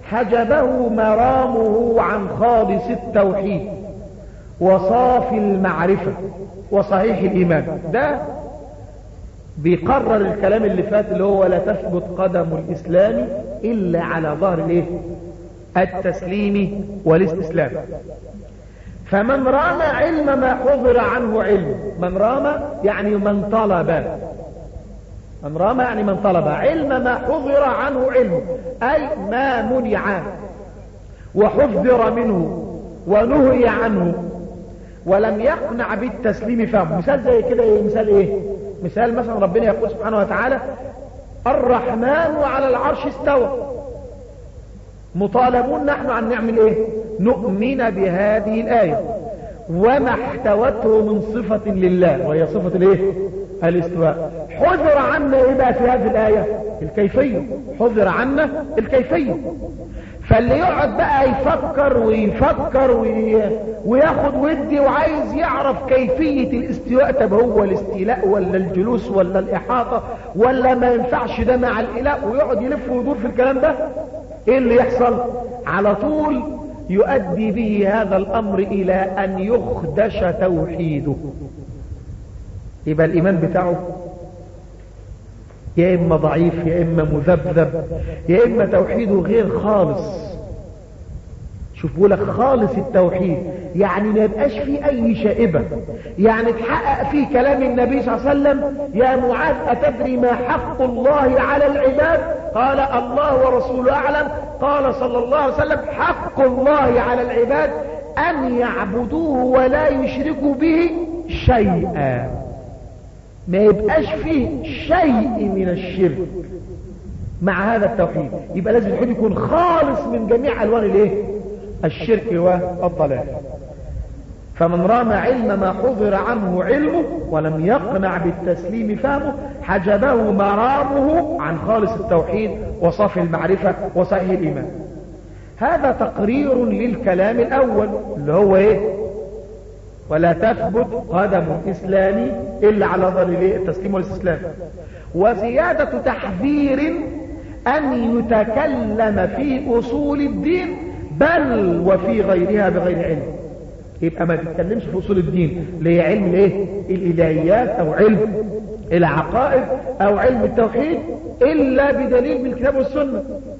حجبه مرامه عن خالص التوحيد وصافي المعرفة وصحيح الإيمان. ده بيقرر الكلام اللي فات اللي هو لا تثبت قدم الإسلام إلا على ظهر الايه؟ التسليم والاستسلام. فمن رام علم ما حضر عنه علم، من رام يعني من طلب، من رام يعني من طلب علم ما حضر عنه علم، أي ما منع وحذر منه ونهي عنه ولم يقنع بالتسليم فهم. مثال زي كده ايه؟ مثال ايه؟ مثال مثلا ربنا يقول سبحانه وتعالى الرحمن على العرش استوى، مطالبون نحن أن نعمل ايه؟ نؤمن بهذه الآية وما احتوته من صفة لله وهي صفة الايه؟ الاستواء. حذر عنا ايه بقى في هذه الآية؟ الكيفية. حذر عنا الكيفية. فاللي يقعد بقى يفكر وياخد ودي وعايز يعرف كيفية الاستواء، طب هو الاستيلاء ولا الجلوس ولا الإحاطة ولا ما ينفعش ده مع الإله، ويقعد يلف ويدور في الكلام ده، ايه اللي يحصل؟ على طول يؤدي به هذا الأمر إلى أن يخدش توحيده. يبقى الإيمان بتاعه يا إما ضعيف يا إما مذبذب يا إما توحيده غير خالص. شوف بقولك خالص التوحيد يعني ما يبقاش فيه أي شائبة، يعني تحقق فيه كلام النبي صلى الله عليه وسلم يا معاذ أتدري ما حق الله على العباد؟ قال الله ورسوله أعلم. قال صلى الله عليه وسلم حق الله على العباد أن يعبدوه ولا يشركوا به شيئا. ما يبقاش فيه شيء من الشرك مع هذا التوحيد. يبقى لازم التوحيد يكون خالص من جميع ألوان الايه؟ الشرك والضلال. فمن رام علم ما حضر عنه علمه ولم يقنع بالتسليم فهمه حجبه مرامه عن خالص التوحيد وصافي المعرفة وصحيح الإيمان. هذا تقرير للكلام الأول اللي هو ايه؟ ولا تثبت قدم الإسلام إلا على ظهر التسليم والاستسلام. وزيادة تحذير أن يتكلم في أصول الدين بل وفي غيرها بغير علم. يبقى ما تتكلمش في أصول الدين اللي هي علم الايه؟ الإلهيات أو علم العقائد أو علم التوحيد إلا بدليل من الكتاب والسنة.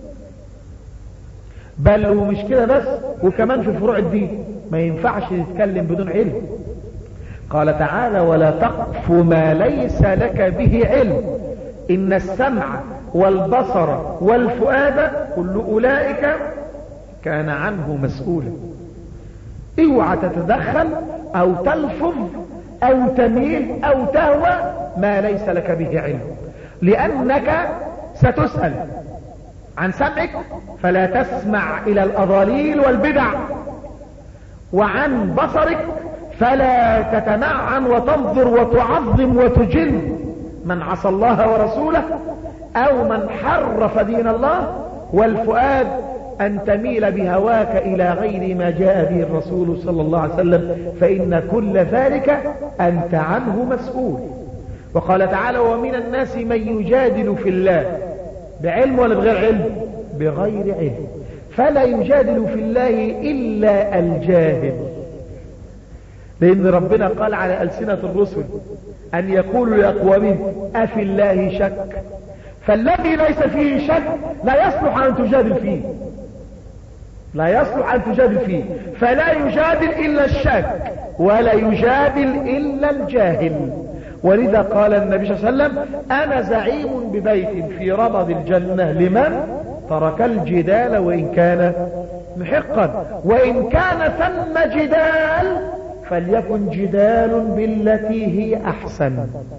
بل ومش كده بس، وكمان في فروع الدين ما ينفعش تتكلم بدون علم. قال تعالى ولا تقف ما ليس لك به علم إن السمع والبصر والفؤاد كل أولئك كان عنه مسؤولا. اوعى تتدخل أو تلفظ أو تميل أو تهوى ما ليس لك به علم، لأنك ستسأل عن سمعك فلا تسمع إلى الأضاليل والبدع، وعن بصرك فلا تتنعم وتنظر وتعظم وتجل من عصى الله ورسوله أو من حرف دين الله، والفؤاد أن تميل بهواك إلى غير ما جاء به الرسول صلى الله عليه وسلم، فإن كل ذلك أنت عنه مسؤول. وقال تعالى ومن الناس من يجادل في الله بعلم ولا بغير علم؟ بغير علم. فلا يجادل في الله إلا الجاهل، لأن ربنا قال على ألسنة الرسل أن يقولوا لأقوامهم أفي الله شك، فالذي ليس فيه شك لا يصلح أن تجادل فيه، لا يصلح أن تجادل فيه. فلا يجادل إلا الشك ولا يجادل إلا الجاهل. ولذا قال النبي صلى الله عليه وسلم أنا زعيم ببيت في ربض الجنة لمن ترك الجدال وإن كان محقا، وإن كان ثم جدال فليكن جدال بالتي هي أحسن،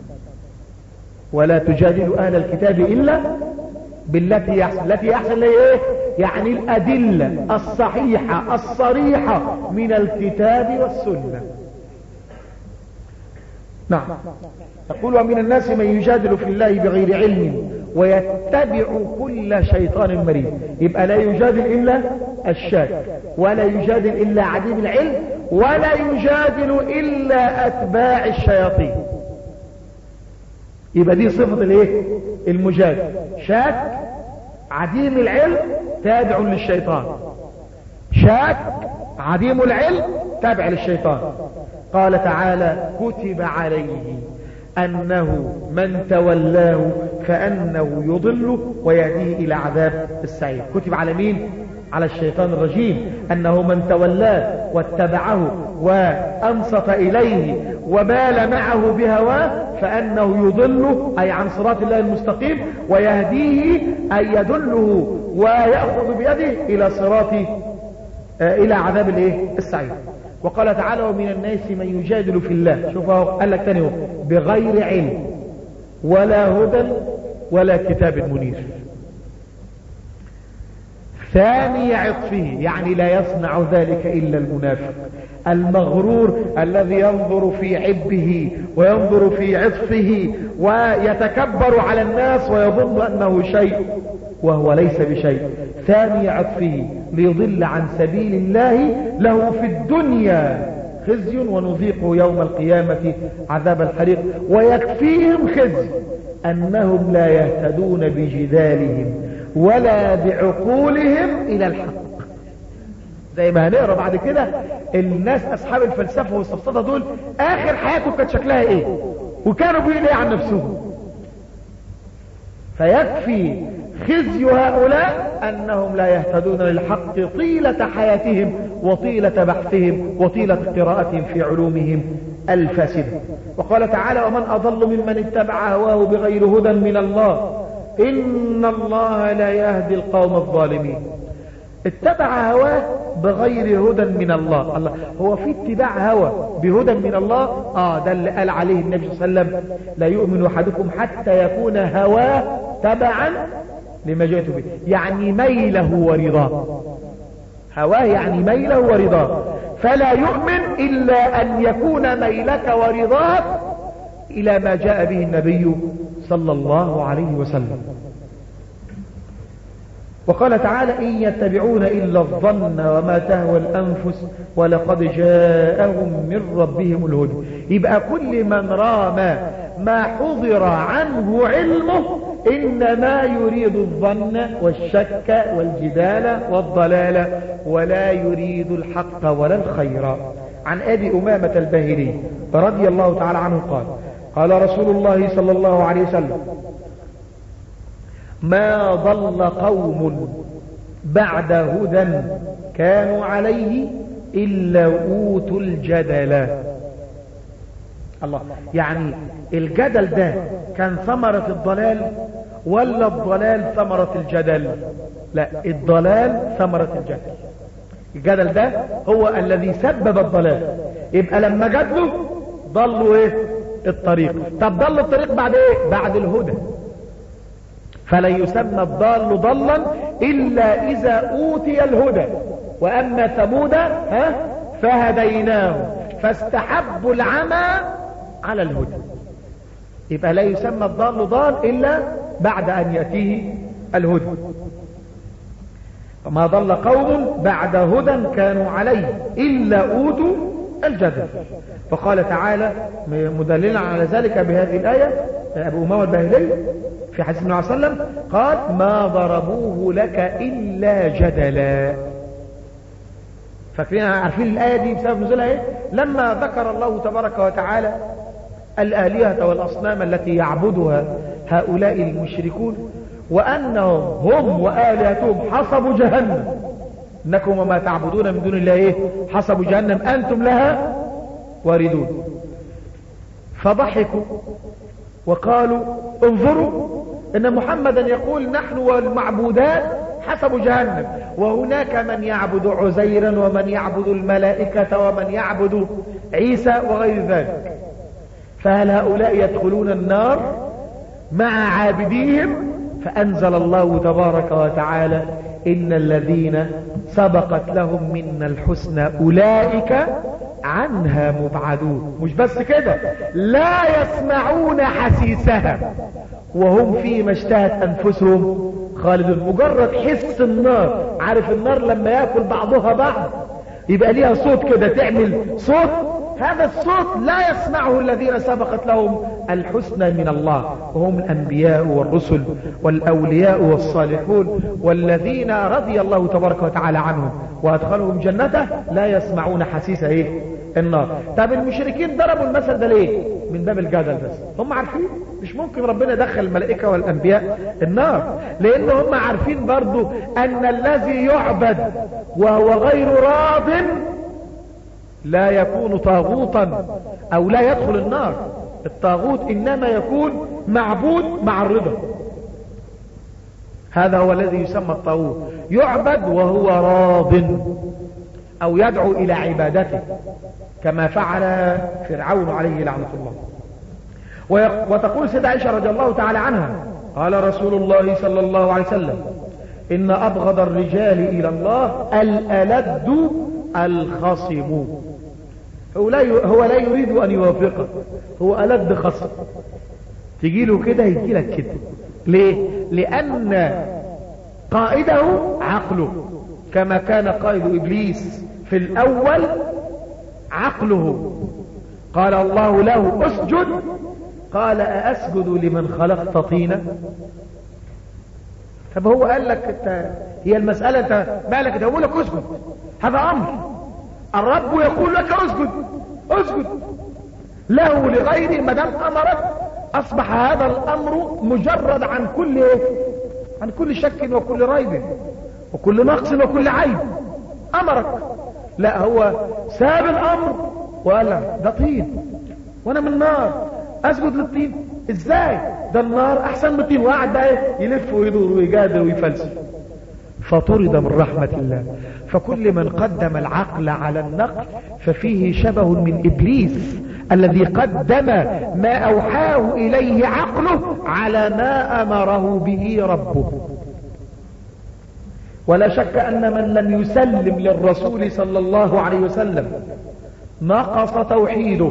ولا تجادل أهل الكتاب إلا بالتي هي أحسن. التي هي أحسن ايه؟ يعني الأدلة الصحيحة الصريحة من الكتاب والسنة. نعم. يقول ومن الناس من يجادل في الله بغير علم ويتبع كل شيطان مريد. يبقى لا يجادل إلا الشاك، ولا يجادل إلا عديم العلم، ولا يجادل إلا أتباع الشياطين. يبقى دي صفة الايه؟ المجادل. شاك، عديم العلم، تابع للشيطان، شاك عديم العلم تابع للشيطان. قال تعالى كتب عليه أنه من تولاه فأنه يضله ويهديه إلى عذاب السعير. كتب على مين؟ على الشيطان الرجيم، أنه من تولاه واتبعه وأنصت إليه ومال معه بهواه فأنه يضله أي عن صراط الله المستقيم، ويهديه أي يدله ويأخذ بيده إلى صراط إلى عذاب السعير. وقال تعالى ومن الناس من يجادل في الله، شوف قال لك تاني بغير علم ولا هدى ولا كتاب منير. ثاني عطفه يعني لا يصنع ذلك إلا المنافق المغرور الذي ينظر في عبه وينظر في عطفه ويتكبر على الناس ويظن أنه شيء وهو ليس بشيء. ثاني عطفه ليضل عن سبيل الله له في الدنيا خزي ونذيقه يوم القيامة عذاب الحريق. ويكفيهم خزي أنهم لا يهتدون بجدالهم ولا بعقولهم إلى الحق. زي ما هنقرأ بعد كده الناس أصحاب الفلسفة والسفسطة دول آخر حياتهم كانت شكلها إيه وكانوا بيقولوا إيه عن نفسهم. فيكفي خزي هؤلاء أنهم لا يهتدون للحق طيلة حياتهم وطيلة بحثهم وطيلة قراءتهم في علومهم الفاسدة. وقال تعالى ومن أضل ممن اتبع هواه بغير هدى من الله إن الله لا يهدي القوم الظالمين. اتبع هواه بغير هدى من الله. هو في اتباع هوى بهدى من الله؟ ده اللي قال عليه النبي صلى الله عليه وسلم لا يؤمن أحدكم حتى يكون هواه تبعا لما جئت به، يعني ميله ورضاه. هواه يعني ميله ورضاه، فلا يؤمن إلا أن يكون ميلك ورضاك إلى ما جاء به النبي صلى الله عليه وسلم. وقال تعالى إن يتبعون إلا الظن وما تهوى الأنفس ولقد جاءهم من ربهم الهدى. يبقى كل من رام ما حضر عنه علمه إنما يريد الظن والشك والجدال والضلال ولا يريد الحق ولا الخير. عن أبي أمامة الباهلي رضي الله تعالى عنه قال قال رسول الله صلى الله عليه وسلم ما ضل قوم بعد هدى كانوا عليه إلا أوتوا الجدل. الله، يعني الجدل ده كان ثمرة الضلال ولا الضلال ثمرة الجدل؟ لا، الضلال ثمرة الجدل. الجدل ده هو الذي سبب الضلال. يبقى لما جدلوا ضلوا ايه؟ الطريق. طب ضل الطريق بعد ايه؟ بعد الهدى. فلا يسمى الضال ضلا إلا إذا أوتي الهدى. وأما ثمود فهديناه فاستحبوا العمى على الهدى. يبقى لا يسمى الضال ضال إلا بعد أن يأتيه الهدى. فما ضل قوم بعد هدى كانوا عليه إلا أوتوا الجدل. فقال تعالى مدللا على ذلك بهذه الآية أبو أمامة الباهلي في حديث النبي صلى الله عليه وسلم قال ما ضربوه لك إلا جدلا. فاكرين عارفين الآية دي بسبب نزولها ايه؟ لما ذكر الله تبارك وتعالى الآلهة والأصنام التي يعبدها هؤلاء المشركون وأنهم هم وآلهتهم حصبوا جهنم، إنكم وما تعبدون من دون الله ايه؟ حصبوا جهنم أنتم لها واردون. فضحكوا وقالوا انظروا ان محمدا يقول نحن والمعبودات حسب جهنم، وهناك من يعبد عزيرا ومن يعبد الملائكة ومن يعبد عيسى وغير ذلك، فهل هؤلاء يدخلون النار مع عابديهم؟ فأنزل الله تبارك وتعالى إن الذين سبقت لهم منا الحسنى أولئك عنها مبعدون. مش بس كده، لا يسمعون حسيسها وهم فيما اشتهت أنفسهم خالدون. مجرد حس النار، عارف النار لما يأكل بعضها بعض يبقى ليها صوت كده، تعمل صوت هذا الصوت لا يسمعه الذين سبقت لهم الحسنى من الله، وهم الأنبياء والرسل والأولياء والصالحون والذين رضي الله تبارك وتعالى عنهم وأدخلهم جنته، لا يسمعون حسيس النار. طب المشركين ضربوا المثل ده ليه؟ من باب الجدل بس. هم عارفين مش ممكن ربنا يدخل الملائكة والأنبياء النار، لأن هم عارفين برضو أن الذي يعبد وهو غير راض لا يكون طاغوتا أو لا يدخل النار. الطاغوت إنما يكون معبود مع الرضا، هذا هو الذي يسمى الطاغوت، يعبد وهو راض أو يدعو إلى عبادته كما فعل فرعون عليه لعنة الله. وتقول سيدة عائشة رضي الله تعالى عنها قال رسول الله صلى الله عليه وسلم إن أبغض الرجال إلى الله الألد الخصم. هو لا يريد أن يوافقك، هو ألد خصم، تجيله كده يجيلك كده. ليه؟ لأن قائده عقله، كما كان قائد إبليس في الأول عقله. قال الله له اسجد، قال أأسجد لمن خلقت طينا؟ طب هو قال لك هي المسألة انت مالك، يقول لك اسجد، هذا أمر الرب يقول لك اسجد، اسجد له لغيره. ما دام أمرك أصبح هذا الأمر مجرد عن كل شك وكل ريب وكل نقص وكل عيب. أمرك، لا هو ساب الأمر وقال لك ده طين وانا من النار، اسجد للطين ازاي؟ ده النار احسن من الطين. وقعد بقى يلف ويدور ويجادل ويفلسف، فطرد من رحمة الله. فكل من قدم العقل على النقل ففيه شبه من إبليس الذي قدم ما أوحاه إليه عقله على ما أمره به ربه. ولا شك أن من لم يسلم للرسول صلى الله عليه وسلم نقص توحيده،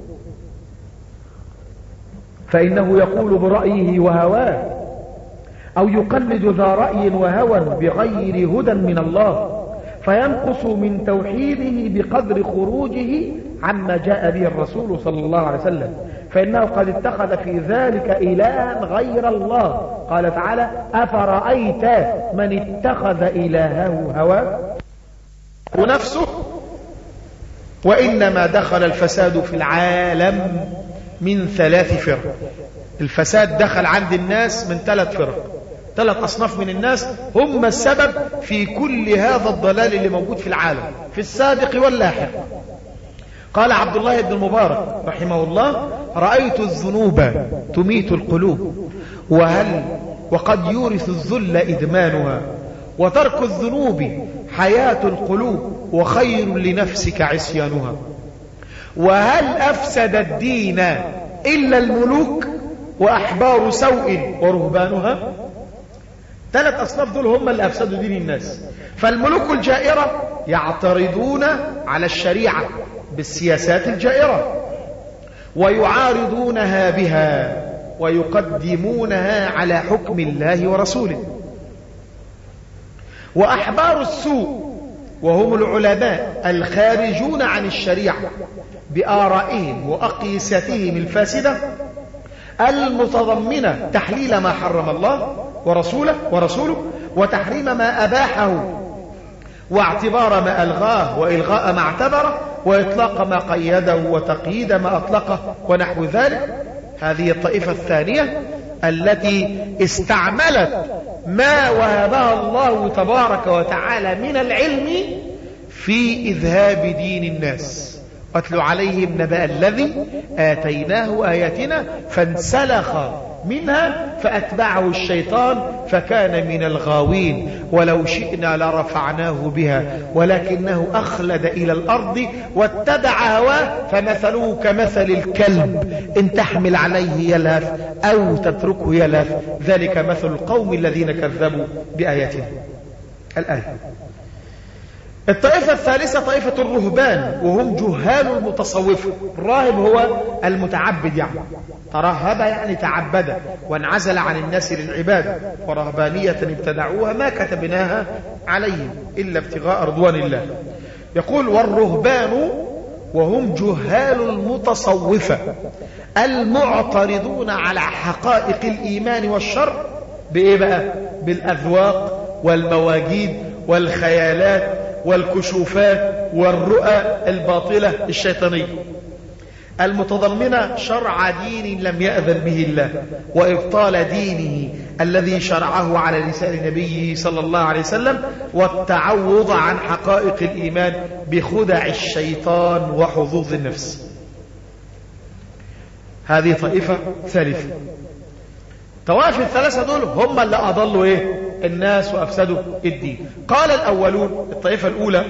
فإنه يقول برأيه وهواه أو يقلد ذا رأي وهوى بغير هدى من الله، فينقص من توحيده بقدر خروجه عما جاء به الرسول صلى الله عليه وسلم، فإنه قد اتخذ في ذلك إلها غير الله. قال تعالى أفرأيت من اتخذ إلهه هواه ونفسه. وإنما دخل الفساد في العالم من 3 فرق. الفساد دخل عند الناس من 3 فرق، 3 أصناف من الناس هم السبب في كل هذا الضلال اللي موجود في العالم في السابق واللاحق. قال عبد الله بن المبارك رحمه الله رأيت الذنوب تميت القلوب وقد يورث الذل إدمانها، وترك الذنوب حياة القلوب وخير لنفسك عصيانها، وهل أفسد الدين إلا الملوك وأحبار سوء ورهبانها. 3 أصناف دول هم اللي أفسدوا دين الناس. فالملوك الجائرة يعترضون على الشريعة بالسياسات الجائرة ويعارضونها بها ويقدمونها على حكم الله ورسوله. وأحبار السوء وهم العلماء الخارجون عن الشريعة بآرائهم وأقيستهم الفاسدة المتضمنة تحليل ما حرم الله ورسوله وتحريم ما أباحه واعتبار ما ألغاه وإلغاء ما اعتبره وإطلاق ما قيده وتقييد ما أطلقه ونحو ذلك. هذه الطائفة الثانية التي استعملت ما وهبها الله تبارك وتعالى من العلم في إذهاب دين الناس. واتل عليهم نبأ الذي آتيناه آياتنا فانسلخ منها فأتبعه الشيطان فكان من الغاوين ولو شئنا لرفعناه بها ولكنه أخلد إلى الأرض واتبع هواه فمثله كمثل الكلب إن تحمل عليه يلهث أو تتركه يلهث ذلك مثل القوم الذين كذبوا بآياتنا. الآية. الطائفة الثالثة طائفة الرهبان وهم جهال المتصوفة. الراهب هو المتعبد، يعني ترهب يعني تعبد وانعزل عن الناس للعبادة، ورهبانية ابتدعوها ما كتبناها عليهم إلا ابتغاء رضوان الله. يقول والرهبان وهم جهال المتصوفة المعترضون على حقائق الإيمان والشرع بإيه بقى؟ بالأذواق والمواجيد والخيالات والكشوفات والرؤى الباطلة الشيطانية المتضمنة شرع دين لم يأذن به الله وإبطال دينه الذي شرعه على لسان نبيه صلى الله عليه وسلم والتعوض عن حقائق الإيمان بخدع الشيطان وحظوظ النفس. هذه طائفة ثالثة. طوائف الثلاثة دول هم اللي أضلوا إيه؟ الناس وأفسدوا الدين. قال الأولون، الطائفة الأولى: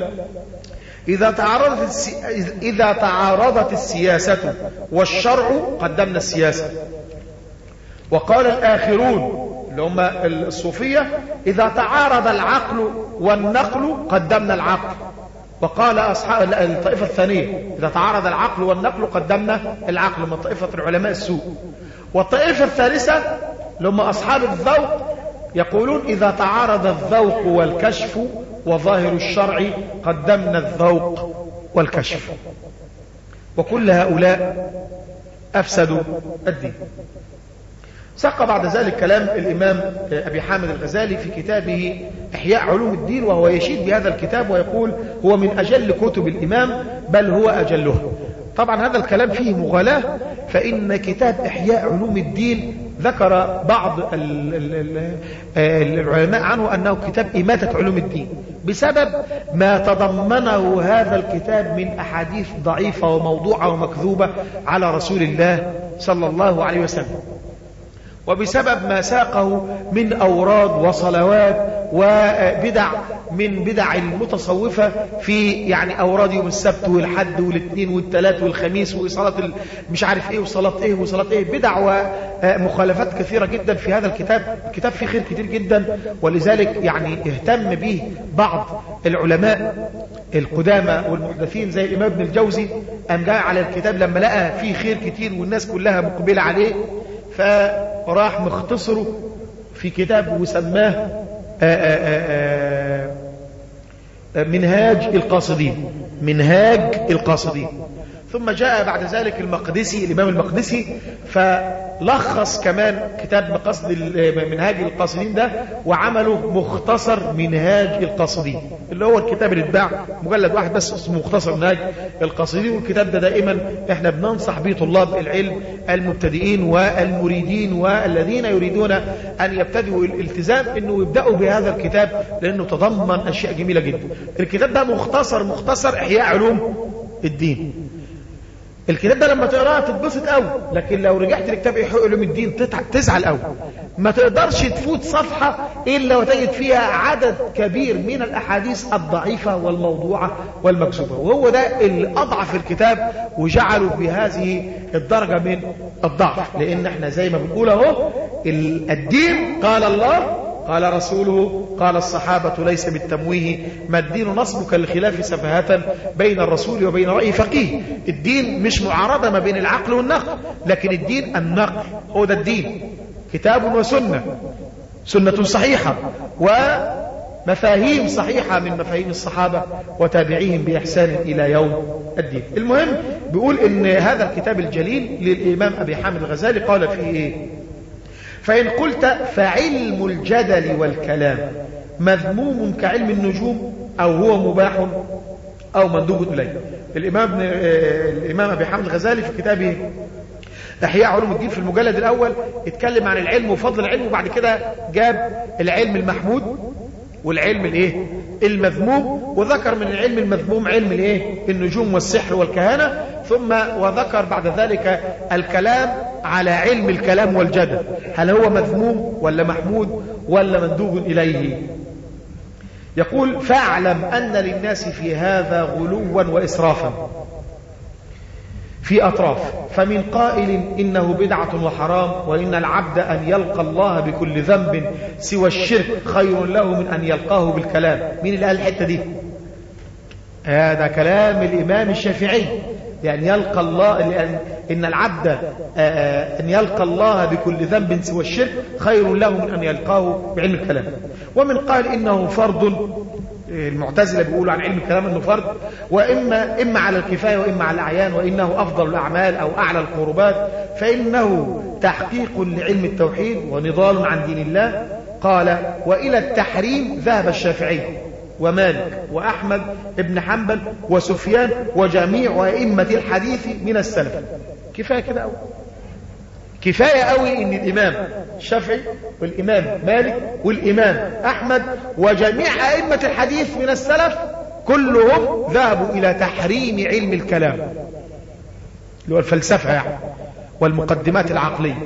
إذا تعارضت السياسة والشرع قدمنا السياسة. وقال الآخرون اللي هم الصوفية: إذا تعارض العقل والنقل قدمنا العقل. وقال أصحاب الطائفة الثانية: إذا تعارض العقل والنقل قدمنا العقل، من طائفة العلماء السوء. والطائفة الثالثة اللي هم أصحاب الذوق يقولون: إذا تعارض الذوق والكشف وظاهر الشرع قدمنا الذوق والكشف. وكل هؤلاء أفسدوا الدين. ساق بعد ذلك كلام الإمام أبي حامد الغزالي في كتابه إحياء علوم الدين، وهو يشيد بهذا الكتاب ويقول: هو من أجل كتب الإمام بل هو أجله. طبعا هذا الكلام فيه مغالاة، فإن كتاب إحياء علوم الدين ذكر بعض العلماء عنه أنه كتاب إماتة علوم الدين بسبب ما تضمنه هذا الكتاب من أحاديث ضعيفة وموضوعة ومكذوبة على رسول الله صلى الله عليه وسلم، وبسبب ما ساقه من أوراد وصلوات وبدع من بدع المتصوفة في يعني أوراد يوم السبت والحد والاثنين والثلاث والخميس وصلاة مش عارف ايه وصلاة ايه وصلاة ايه، بدع ومخالفات كثيرة جدا في هذا الكتاب. الكتاب فيه خير كتير جدا، ولذلك يعني اهتم به بعض العلماء القدامى والمحدثين زي الإمام ابن الجوزي، قام جاء على الكتاب لما لقى فيه خير كتير والناس كلها مقبلة عليه، فراح مختصره في كتاب وسماه منهاج القاصدين. منهاج القاصدين. ثم جاء بعد ذلك المقدسي، الإمام المقدسي، فلخص كمان كتاب مقاصد منهاج القاصدين ده وعمله مختصر منهاج القاصدين، اللي هو الكتاب اللي اتباع مجلد واحد بس اسمه مختصر منهاج القاصدين. والكتاب ده دائما احنا بننصح به طلاب العلم المبتدئين والمريدين والذين يريدون أن يبتدئوا الالتزام انه يبدأوا بهذا الكتاب، لأنه تضمن أشياء جميلة جدا. الكتاب ده مختصر إحياء علوم الدين. الكتاب ده لما تقراه تتبسط قوي، لكن لو رجعت لكتاب إحياء علوم الدين تزعل قوي. ما تقدرش تفوت صفحة إلا وتجد فيها عدد كبير من الأحاديث الضعيفة والموضوعة والمكذوبة، وهو ده اللي أضعف الكتاب وجعله بهذه الدرجة من الضعف. لأن احنا زي ما بنقول اهو، الدين قال الله قال رسوله قال الصحابة ليس بالتمويه، ما الدين نصبك الخلاف سفهة بين الرسول وبين رأي فقيه. الدين مش معارضة ما بين العقل والنقل، لكن الدين النقل، هو ده الدين، كتاب وسنة، سنة صحيحة ومفاهيم صحيحة من مفاهيم الصحابة وتابعيهم بإحسان إلى يوم الدين. المهم بيقول إن هذا الكتاب الجليل للإمام أبي حامد الغزالي قال فيه إيه؟ فإن قلت فعلم الجدل والكلام مذموم كعلم النجوم أو هو مباح أو مندوب إليه. الإمام أبي حامد الغزالي في كتابه إحياء علوم الدين في المجلد الأول اتكلم عن العلم وفضل العلم، وبعد كده جاب العلم المحمود والعلم الايه المذموم، وذكر من العلم المذموم علم الايه النجوم والسحر والكهنة، ثم وذكر بعد ذلك الكلام على علم الكلام والجدل، هل هو مذموم ولا محمود ولا مندوب إليه. يقول فاعلم أن للناس في هذا غلوا وإسرافا في أطراف، فمن قائل إنه بدعة وحرام، وإن العبد أن يلقى الله بكل ذنب سوى الشرك خير له من أن يلقاه بالكلام. مين اللي قال الحتة دي؟ هذا كلام الإمام الشافعي، يعني يلقى الله، إن العبد أن يلقى الله بكل ذنب سوى الشرك خير له من أن يلقاه بعلم الكلام. ومن قال إنه فرض المعتزلة بيقولوا عن علم الكلام انه فرض، وإما على الكفاية وإما على الأعيان، وإنه أفضل الأعمال أو أعلى القربات، فإنه تحقيق لعلم التوحيد ونضال عن دين الله. قال وإلى التحريم ذهب الشافعي ومالك وأحمد ابن حنبل وسفيان وجميع أئمة الحديث من السلف. كفاية كده أوي، كفاية أوي إن الإمام الشافعي والإمام مالك والإمام أحمد وجميع أئمة الحديث من السلف كلهم ذهبوا إلى تحريم علم الكلام اللي هو الفلسفة يعني والمقدمات العقلية.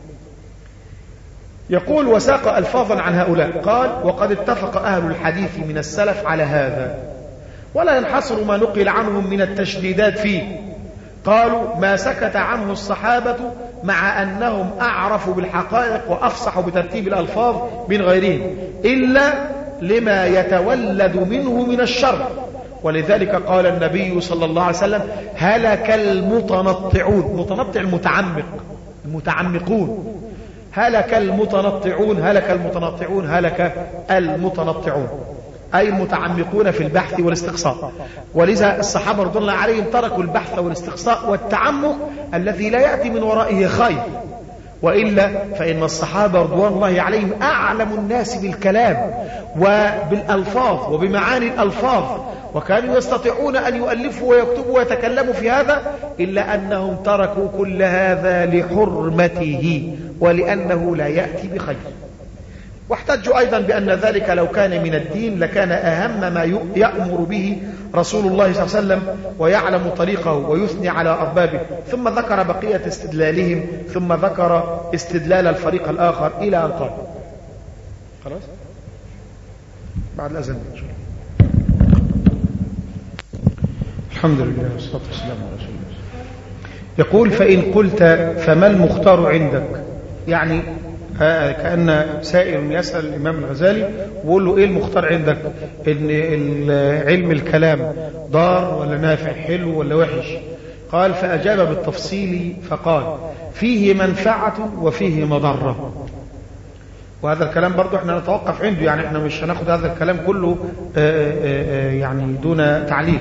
يقول وساق ألفاظا عن هؤلاء، قال وقد اتفق أهل الحديث من السلف على هذا، ولا ينحصر ما نقل عنهم من التشديدات فيه. قالوا ما سكت عنه الصحابة مع أنهم أعرفوا بالحقائق وأفصحوا بترتيب الألفاظ من غيرهم إلا لما يتولد منه من الشر. ولذلك قال النبي صلى الله عليه وسلم هلك المتنطعون، متنطع المتعمق، المتعمقون، هلك المتنطعون، هلك المتنطعون، هلك المتنطعون، أي المتعمقون في البحث والاستقصاء. ولذا الصحابة رضي الله عليهم تركوا البحث والاستقصاء والتعمق الذي لا يأتي من ورائه خير، وإلا فإن الصحابة رضوان الله عليهم أعلم الناس بالكلام وبالألفاظ وبمعاني الألفاظ، وكانوا يستطيعون أن يؤلفوا ويكتبوا ويتكلموا في هذا، إلا أنهم تركوا كل هذا لحرمته ولأنه لا يأتي بخير. واحتجوا أيضا بأن ذلك لو كان من الدين لكان أهم ما يأمر به رسول الله صلى الله عليه وسلم ويعلم طريقه ويثني على أربابه. ثم ذكر بقية استدلالهم، ثم ذكر استدلال الفريق الآخر إلى أن قال. خلاص بعد الأذان إن شاء الله. الحمد لله والصلاة والسلام على رسول الله. يقول فإن قلت فما المختار عندك، يعني كأن سائل يسأل الإمام الغزالي ويقول له إيه المختار عندك، إن علم الكلام ضار ولا نافع، حلو ولا وحش؟ قال فأجاب بالتفصيل فقال فيه منفعة وفيه مضرة. وهذا الكلام برضو احنا نتوقف عنده، يعني احنا مش هناخد هذا الكلام كله يعني دون تعليق.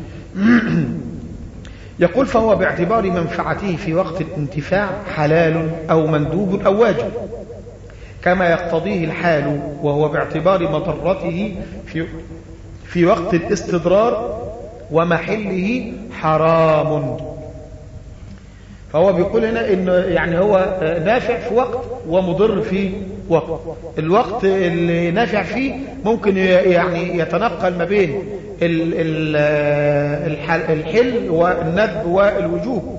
يقول فهو باعتبار منفعته في وقت الانتفاع حلال أو مندوب أو واجب كما يقتضيه الحال، وهو باعتبار مضرته في وقت الاستضرار ومحله حرام. فهو بيقول هنا إنه يعني هو نافع في وقت ومضر في وقت. الوقت اللي نافع فيه ممكن يعني يتنقل ما بين الحل والندب والوجوب،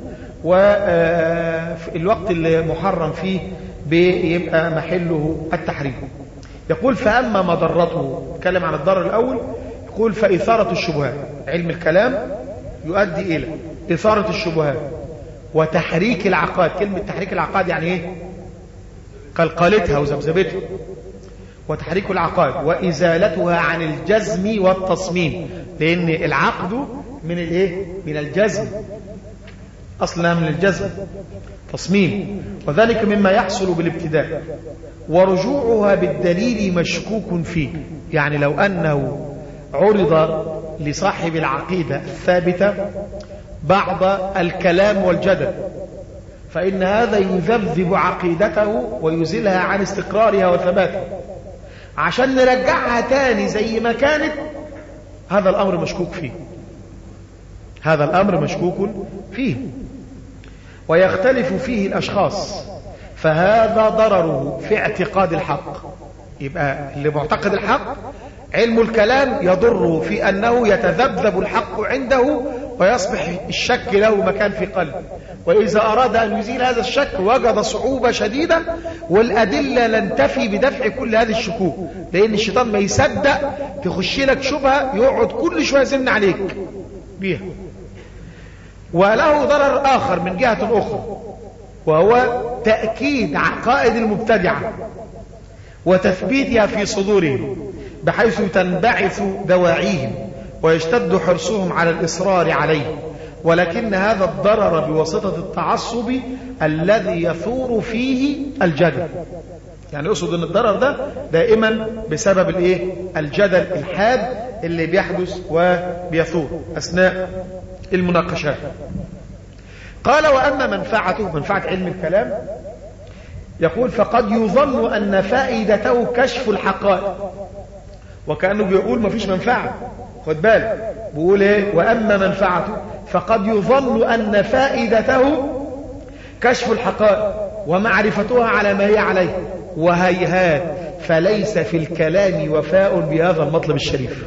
والوقت اللي محرم فيه بيبقى محله التحريم. يقول فأما مضرته، تكلم عن الضرر الأول، يقول فإثارة الشبهات. علم الكلام يؤدي إلى إثارة الشبهات وتحريك العقائد. كلمة تحريك العقائد يعني إيه؟ قلقلتها وزبزبتها. وتحريك العقائد وإزالتها عن الجزم والتصميم، لأن العقد من الإيه؟ من الجزم، أصلها من الجزم تصميم، وذلك مما يحصل بالابتداء. ورجوعها بالدليل مشكوك فيه، يعني لو أنه عرض لصاحب العقيدة الثابتة بعض الكلام والجدل فإن هذا يذبذب عقيدته ويزيلها عن استقرارها وثباتها، عشان نرجعها تاني زي ما كانت. هذا الأمر مشكوك فيه، هذا الأمر مشكوك فيه. ويختلف فيه الأشخاص، فهذا ضرره في اعتقاد الحق. يبقى اللي معتقد الحق علم الكلام يضره في أنه يتذبذب الحق عنده ويصبح الشك له مكان في قلبه، وإذا أراد أن يزيل هذا الشك وجد صعوبة شديدة، والأدلة لن تفي بدفع كل هذه الشكوك، لأن الشيطان ما يصدق تخش لك شبهة يقعد كل شوية يزن عليك بيها. وله ضرر آخر من جهة أخرى، وهو تأكيد عقائد المبتدعة وتثبيتها في صدورهم، بحيث تنبعث دواعيهم ويشتد حرصهم على الإصرار عليه. ولكن هذا الضرر بواسطة التعصب الذي يثور فيه الجدل، يعني أقصد أن الضرر ده دائما بسبب الجدل الحاد اللي بيحدث وبيثور أثناء المناقشات. قال وأما منفعة علم الكلام، يقول فقد يظن أن فائدته كشف الحقائق، وكأنه بيقول ما فيش منفعة. خد بالك بيقول ايه؟ وأما منفعته فقد يظن أن فائدته كشف الحقائق ومعرفتها على ما هي عليه، وهيهات فليس في الكلام وفاء بهذا المطلب الشريف،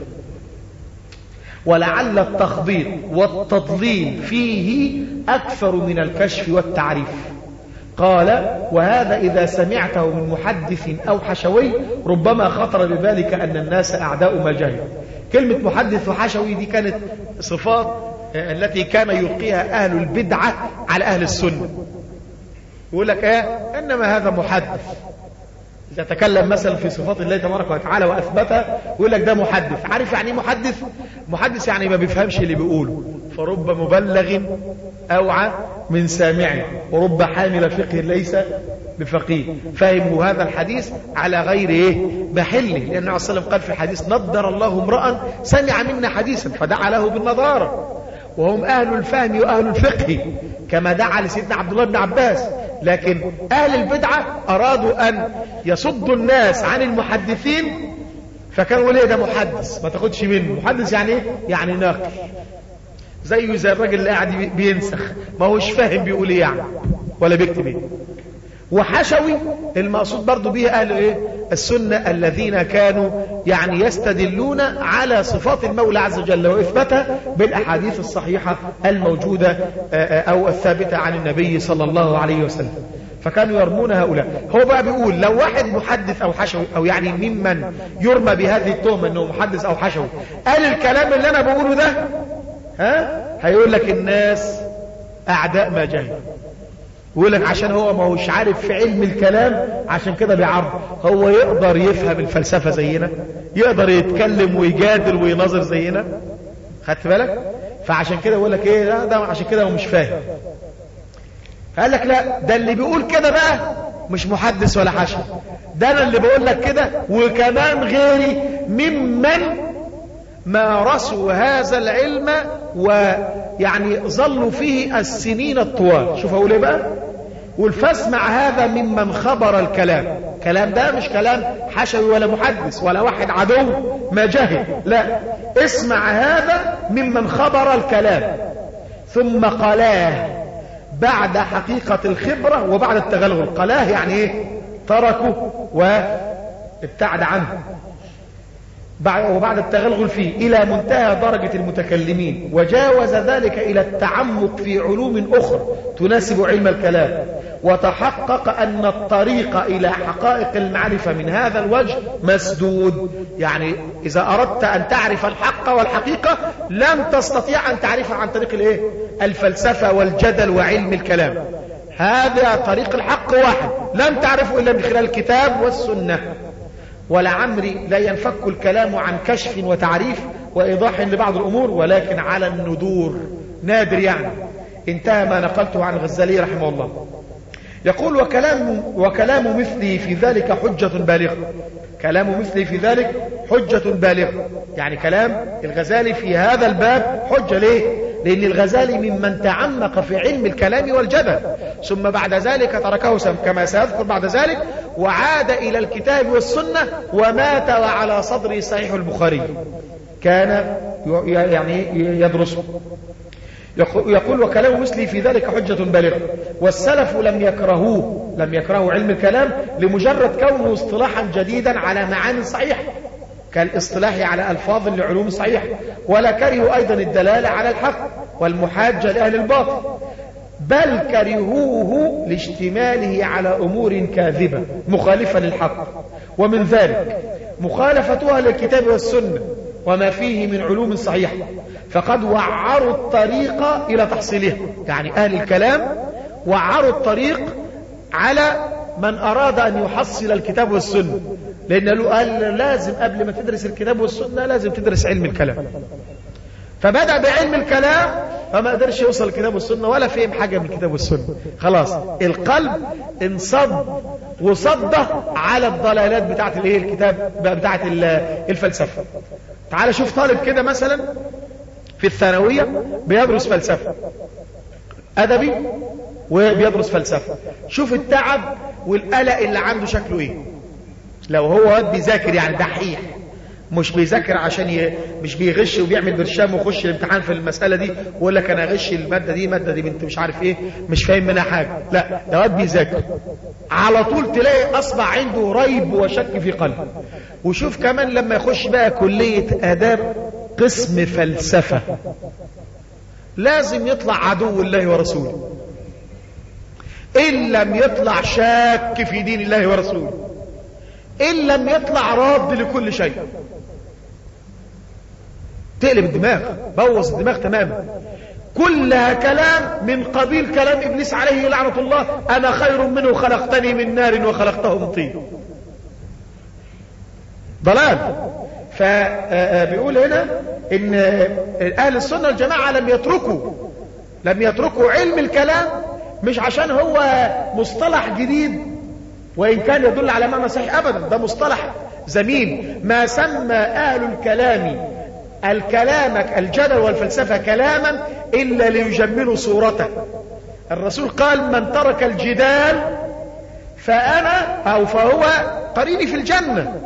ولعل التخبيط والتضليل فيه أكثر من الكشف والتعريف. قال وهذا إذا سمعته من محدث أو حشوي ربما خطر بذلك أن الناس أعداء ما جهل. كلمة محدث وحشوي دي كانت صفات التي كان يلقيها أهل البدعة على أهل السنة. يقول لك إنما هذا محدث، إذا تكلم مثلا في صفات الله تبارك وتعالى وأثبتها يقول لك ده محدث. عارف يعني محدث؟ محدث يعني ما بيفهمش اللي بيقوله، فرب مبلغ أوعى من سامع، ورب حامل فقه ليس بفقيه. فهموا هذا الحديث على غير محله، لأن النبي صلى الله عليه وسلم قال في الحديث نضر الله امرأ سمع منا حديثا فدعا له بالنضارة، وهم أهل الفهم وأهل الفقه كما دعا لسيدنا عبد الله بن عباس. لكن أهل البدعة أرادوا أن يصدوا الناس عن المحدثين، فكانوا ليه ده محدث ما تاخدش منه. محدث يعني ايه؟ يعني ناقل، زي الراجل اللي قاعد بينسخ ما هوش فاهم بيقول ايه يعني ولا بيكتب ايه. وحشوي المقصود برضو به أهل السنة الذين كانوا يعني يستدلون على صفات المولى عز وجل وإثباتها بالأحاديث الصحيحة الموجودة أو الثابتة عن النبي صلى الله عليه وسلم، فكانوا يرمون هؤلاء. هو بقى بيقول لو واحد محدث أو حشوي أو يعني ممن يرمى بهذه التهمة أنه محدث أو حشوي قال الكلام اللي أنا بقوله ده هيقول لك الناس أعداء ما جهل. يقول لك عشان هو ما هوش عارف في علم الكلام عشان كده بيعرض. هو يقدر يفهم الفلسفة زينا؟ يقدر يتكلم ويجادل ويناظر زينا؟ خدت بالك؟ فعشان كده يقول لك ايه ده عشان كده هو مش فاهم. قال لك لا، ده اللي بيقول كده بقى مش محدث ولا حشو، ده انا اللي بقول لك كده وكمان غيري ممن مارسوا هذا العلم ويعني ظلوا فيه السنين الطوال. شوف اقول ايه بقى؟ والفاسمع هذا ممن خبر الكلام. كلام ده مش كلام حشوي ولا محدث ولا واحد عدو ما جهل، لا، اسمع هذا ممن خبر الكلام ثم قلاه بعد حقيقة الخبرة وبعد التغلغل. قلاه يعني ايه؟ تركه وابتعد عنه وبعد التغلغل فيه إلى منتهى درجة المتكلمين، وجاوز ذلك إلى التعمق في علوم أخرى تناسب علم الكلام، وتحقق أن الطريق إلى حقائق المعرفة من هذا الوجه مسدود. يعني إذا أردت أن تعرف الحق والحقيقة لن تستطيع أن تعرفها عن طريق الفلسفة والجدل وعلم الكلام. هذا طريق الحق واحد لن تعرفه إلا من خلال الكتاب والسنة. ولعمري لا ينفك الكلام عن كشف وتعريف وإيضاح لبعض الأمور، ولكن على الندور، نادر يعني. انتهى ما نقلته عن الغزالي رحمه الله. يقول وكلام مثلي في ذلك حجة بالغة. كلام مثلي في ذلك حجة بالغة، يعني كلام الغزالي في هذا الباب حجة. ليه؟ لأن الغزالي ممن تعمق في علم الكلام والجدل، ثم بعد ذلك تركه كما سيذكر بعد ذلك وعاد إلى الكتاب والسنة ومات وعلى صدر صحيح البخاري، كان يعني يدرسه. يقول وكلام مثلي في ذلك حجة بالغة. والسلف لم يكرهوا علم الكلام لمجرد كونه اصطلاحا جديدا على معاني صحيحة كالاصطلاح على ألفاظ لعلوم صحيحة، ولا كرهوا أيضا الدلالة على الحق والمحاجة لأهل الباطل، بل كرهوه لاشتماله على أمور كاذبة مخالفة للحق، ومن ذلك مخالفتها للكتاب والسنة وما فيه من علوم صحيحة، فقد وعروا الطريق إلى تحصيلها. يعني أهل الكلام وعروا الطريق على من أراد أن يحصل الكتاب والسنة، لأنه قال لازم قبل ما تدرس الكتاب والسنة لازم تدرس علم الكلام. فبدأ بعلم الكلام فما قدرش يوصل الكتاب والسنة ولا فهم حاجة من الكتاب والسنة. خلاص القلب انصد وصد على الضلالات بتاعت الكتاب بتاعت الفلسفة. تعال شوف طالب كده مثلا في الثانوية بيدرس فلسفة أدبي وبيدرس فلسفة، شوف التعب والقلق اللي عنده شكله ايه. لو هو واد بيذاكر يعني دحيح، مش بيذاكر عشان مش بيغش وبيعمل برشام ويخش الامتحان في المسألة دي ويقول لك انا اغش المادة دي بنت مش عارف ايه مش فاهم منها حاجة، لا ده واد بيذاكر على طول تلاقي اصبح عنده ريب وشك في قلبه. وشوف كمان لما يخش بقى كلية آداب قسم فلسفة لازم يطلع عدو الله ورسوله، إن لم يطلع شاك في دين الله ورسوله، إن لم يطلع راد لكل شيء. تقلب الدماغ، بوظ الدماغ تماما، كلها كلام من قبيل كلام إبليس عليه لعنة الله، أنا خير منه خلقتني من نار وخلقته من طين. ضلال. فبيقول هنا إن أهل السنة والجماعة لم يتركوا علم الكلام، مش عشان هو مصطلح جديد وإن كان يدل على معنى صحيح أبدا، ده مصطلح زمين. ما سمى أهل الكلام الجدل والفلسفة كلاما إلا ليجملوا صورته. الرسول قال من ترك الجدال فهو قريني في الجنة،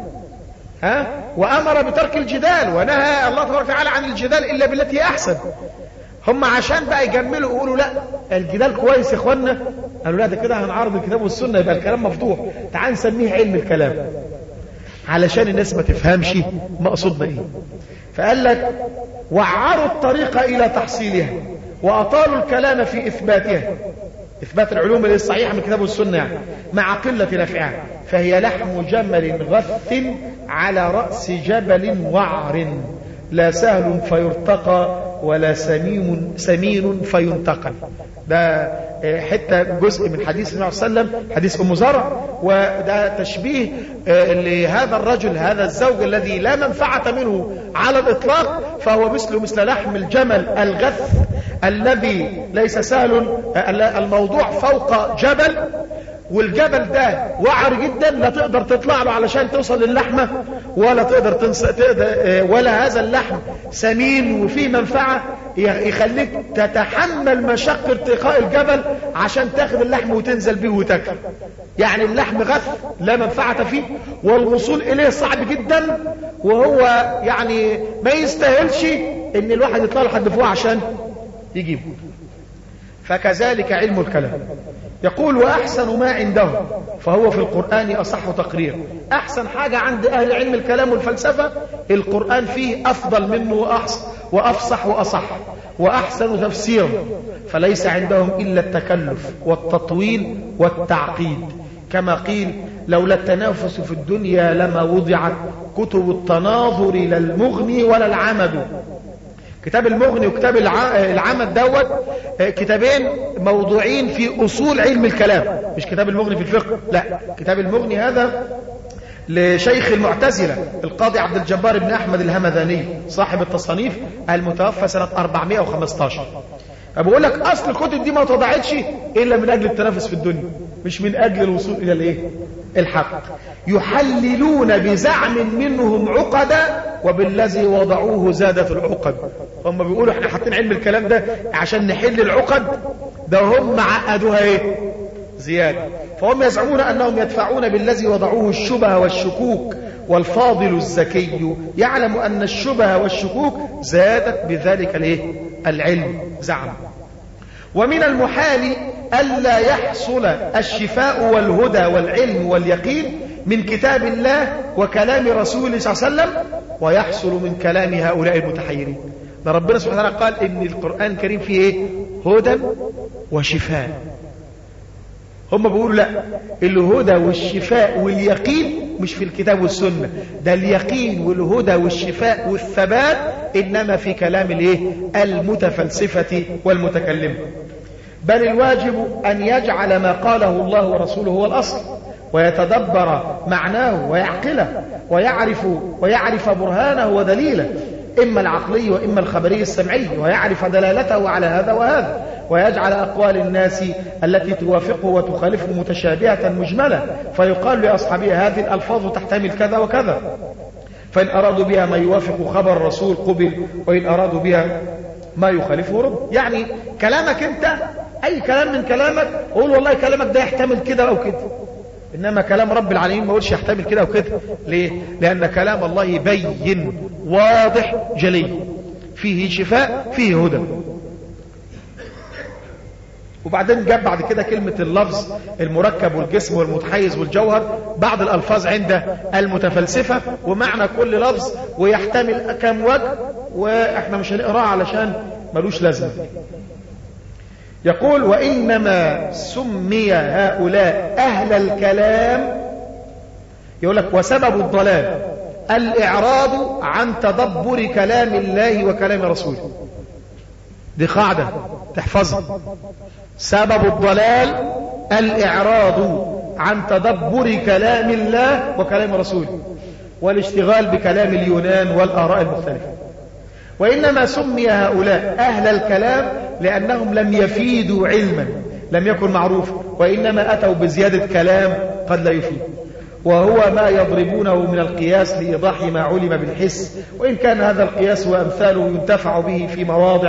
وأمر بترك الجدال ونهى الله تبارك وتعالى عن الجدال إلا بالتي أحسن. هم عشان بقى يجملوا يقولوا لا الجدال كويس يا اخوانا، قالوا لا ده كده هنعرض الكتاب والسنة يبقى الكلام مفتوح، تعال نسميه علم الكلام علشان الناس ما تفهمش مقصودنا ايه. فقال لك وعروا الطريق الى تحصيلها واطالوا الكلام في اثباتها، اثبات العلوم الصحيحة من الكتاب والسنة يعني، مع قلة نفعها، فهي لحم جمل غث على رأس جبل وعر، لا سهل فيرتقى ولا سمين فينتقل. ده حتى جزء من حديث النبي صلى الله عليه وسلم، حديث أم زرع، وده تشبيه لهذا الرجل، هذا الزوج الذي لا منفعة منه على الإطلاق، فهو مثل لحم الجمل الغث الذي ليس سهل، الموضوع فوق جبل، والجبل ده وعر جدا لا تقدر تطلع له علشان توصل للحمة، ولا تقدر ولا هذا اللحم سمين وفيه منفعة يخليك تتحمل مشق ارتقاء الجبل عشان تاخد اللحم وتنزل به وتاكل. يعني اللحم غث لا منفعة فيه، والوصول إليه صعب جدا، وهو يعني ما يستاهلش ان الواحد يطلع لحد فوق عشان يجيبه. فكذلك علم الكلام. يقول وأحسن ما عنده فهو في القرآن أصح تقرير. أحسن حاجة عند أهل علم الكلام والفلسفة القرآن فيه أفضل منه وأفصح وأصح وأحسن تفسير، فليس عندهم إلا التكلف والتطويل والتعقيد. كما قيل لولا التنافس في الدنيا لما وضعت كتب التناظر لا المغني ولا العمد. كتاب المغني وكتاب العمد دوت كتابين موضوعين في أصول علم الكلام، مش كتاب المغني في الفقه، لا كتاب المغني هذا لشيخ المعتزلة القاضي عبد الجبار بن أحمد الهمذاني صاحب التصانيف المتوفى سنة 415. بقول لك أصل الكتب دي ما وضعتش إلا من أجل التنافس في الدنيا، مش من أجل الوصول إلى الإيه؟ الحق. يحللون بزعم منهم عقدا وبالذي وضعوه زادت العقد. هم بيقولوا احنا حاطين علم الكلام ده عشان نحل العقد، ده هم عقدوها ايه؟ زيادة. فهم يزعمون أنهم يدفعون بالذي وضعوه الشبه والشكوك، والفاضل الزكي يعلم أن الشبه والشكوك زادت بذلك الايه؟ العلم زعم. ومن المحال ألا يحصل الشفاء والهدى والعلم واليقين من كتاب الله وكلام رسوله صلى الله عليه وسلم، ويحصل من كلام هؤلاء المتحيرين. ده ربنا سبحانه وتعالى قال إن القرآن الكريم فيه إيه؟ هدى وشفاء. هم بيقولوا لا، الهدى والشفاء واليقين مش في الكتاب والسنة، ده اليقين والهدى والشفاء والثبات إنما في كلام الايه؟ المتفلسفة والمتكلمة. بل الواجب أن يجعل ما قاله الله ورسوله هو الأصل، ويتدبر معناه ويعقله ويعرف برهانه ودليله، إما العقلي وإما الخبري السمعي، ويعرف دلالته على هذا وهذا، ويجعل أقوال الناس التي توافقه وتخالفه متشابهة مجملة، فيقال لأصحابها هذه الألفاظ تحتمل كذا وكذا. فإن أرادوا بها ما يوافق خبر الرسول قبل، وإن أرادوا بها ما يخالفه رد. يعني كلامك أنت أي كلام من كلامك قول والله كلامك ده يحتمل كده أو كده، إنما كلام رب العالمين ما قولش يحتمل كده أو كده. ليه؟ لأن كلام الله بين واضح جلي، فيه شفاء فيه هدى. وبعدين جاب بعد كده كلمة اللفظ المركب والجسم والمتحيز والجوهر، بعض الألفاظ عند المتفلسفة ومعنى كل لفظ ويحتمل كم وجه، وإحنا مش هنقرأ علشان ملوش لازمة. يقول وإنما سمي هؤلاء أهل الكلام، يقول لك وسبب الضلال الإعراض عن تدبر كلام الله وكلام رسوله. دي قاعدة تحفظها، سبب الضلال الإعراض عن تدبر كلام الله وكلام رسوله والاشتغال بكلام اليونان والآراء المختلفة. وإنما سمي هؤلاء أهل الكلام لأنهم لم يفيدوا علما لم يكن معروفا، وإنما أتوا بزيادة كلام قد لا يفيد، وهو ما يضربونه من القياس لإيضاح ما علم بالحس، وإن كان هذا القياس وأمثاله ينتفع به في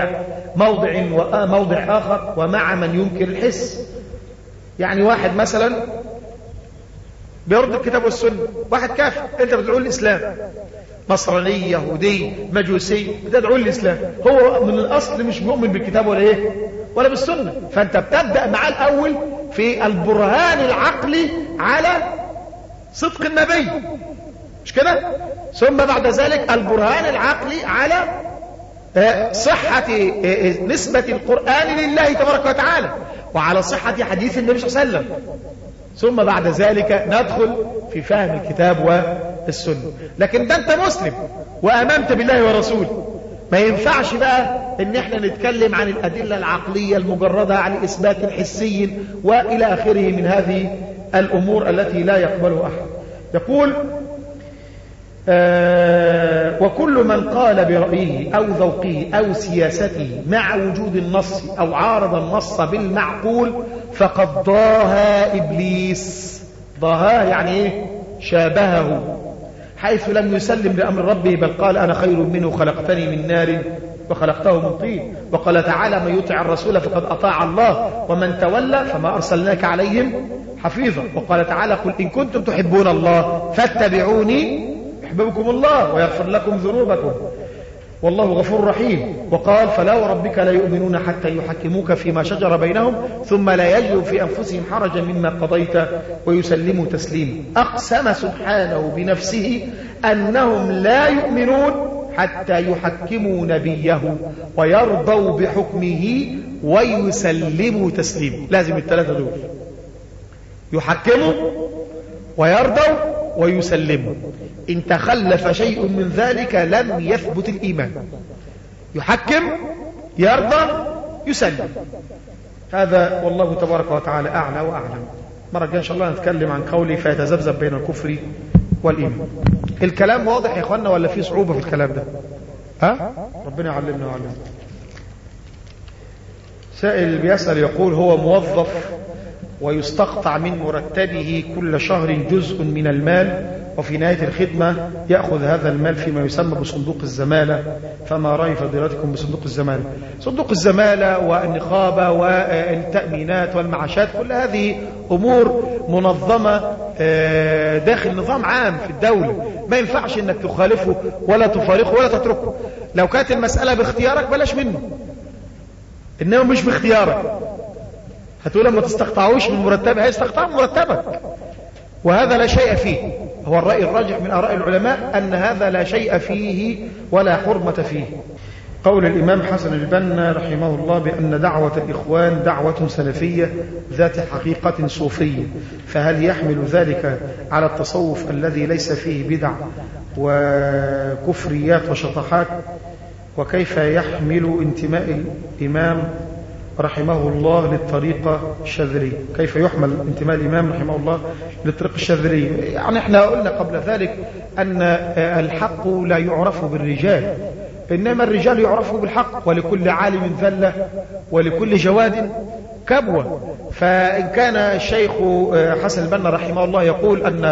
موضع آخر ومع من ينكر الحس. يعني واحد مثلا بيرد الكتاب والسنة، واحد كافر، أنت بتدعو الإسلام، نصراني يهودي مجوسي بتدعو الإسلام، هو من الأصل مش مؤمن بالكتاب ولا إيه ولا بالسنة، فأنت بتبدأ معاه الأول في البرهان العقلي على صدق النبي، مش كده؟ ثم بعد ذلك البرهان العقلي على صحة نسبة القرآن لله تبارك وتعالى، وعلى صحة حديث النبي صلى الله عليه وسلم، ثم بعد ذلك ندخل في فهم الكتاب والسنة. لكن ده انت مسلم وآمنت بالله ورسوله، ما ينفعش بقى ان احنا نتكلم عن الأدلة العقلية المجردة عن إثبات حسي وإلى آخره من هذه الأمور التي لا يقبلها أحد. يقول وكل من قال برأيه أو ذوقه أو سياسته مع وجود النص أو عارض النص بالمعقول فقد ضاها إبليس. ضاها يعني إيه؟ شابهه، حيث لم يسلم لأمر ربه، بل قال أنا خير منه خلقتني من نار وخلقته من طين. وقال تعالى من يطع الرسول فقد أطاع الله ومن تولى فما أرسلناك عليهم حفيظا. وقال تعالى قل إن كنتم تحبون الله فاتبعوني يحببكم الله ويغفر لكم ذنوبكم والله غفور رحيم. وقال فلا وربك لا يؤمنون حتى يحكموك فيما شجر بينهم ثم لا يجدوا في أنفسهم حرجا مما قضيت ويسلموا تسليما. أقسم سبحانه بنفسه أنهم لا يؤمنون حتى يحكموا نبيه ويرضوا بحكمه ويسلموا تسليما. لازم الثلاثة دول، يحكموا ويرضوا ويسلموا. إن تخلف شيء من ذلك لم يثبت الإيمان. يحكم، يرضى، يسلم. هذا والله تبارك وتعالى أعلى وأعلم. مرة جاء إن شاء الله نتكلم عن قولي فيتذبذب بين الكفر والإيمان. الكلام واضح يا إخواننا ولا في صعوبة في الكلام ده؟ ها؟ ربنا يعلمنا ويعلمنا. سائل بيسأل يقول هو موظف ويستقطع من مرتبه كل شهر جزء من المال، وفي نهاية الخدمة يأخذ هذا المال فيما يسمى بصندوق الزمالة، فما رأي فضيلتكم بصندوق الزمالة؟ صندوق الزمالة والنقابة والتأمينات والمعاشات كل هذه أمور منظمة داخل نظام عام في الدولة، ما ينفعش انك تخالفه ولا تفارقه ولا تتركه. لو كانت المسألة باختيارك بلاش منه، إنما مش باختيارك. هتقول لما تستقطعوش من مرتبك، هيستقطع من مرتبك، وهذا لا شيء فيه. هو الرأي الراجح من آراء العلماء أن هذا لا شيء فيه ولا حرمة فيه. قول الإمام حسن البنا رحمه الله بأن دعوة الإخوان دعوة سلفية ذات حقيقة صوفية، فهل يحمل ذلك على التصوف الذي ليس فيه بدع وكفريات وشطحات؟ وكيف يحمل انتماء الإمام رحمه الله للطريقة الشاذلية؟ كيف يحمل انتماء الإمام رحمه الله للطريقة الشاذلية؟ يعني احنا قلنا قبل ذلك أن الحق لا يعرف بالرجال، إنما الرجال يعرفوا بالحق، ولكل عالم ذلة ولكل جواد كبوة. فإن كان الشيخ حسن البنا رحمه الله يقول أن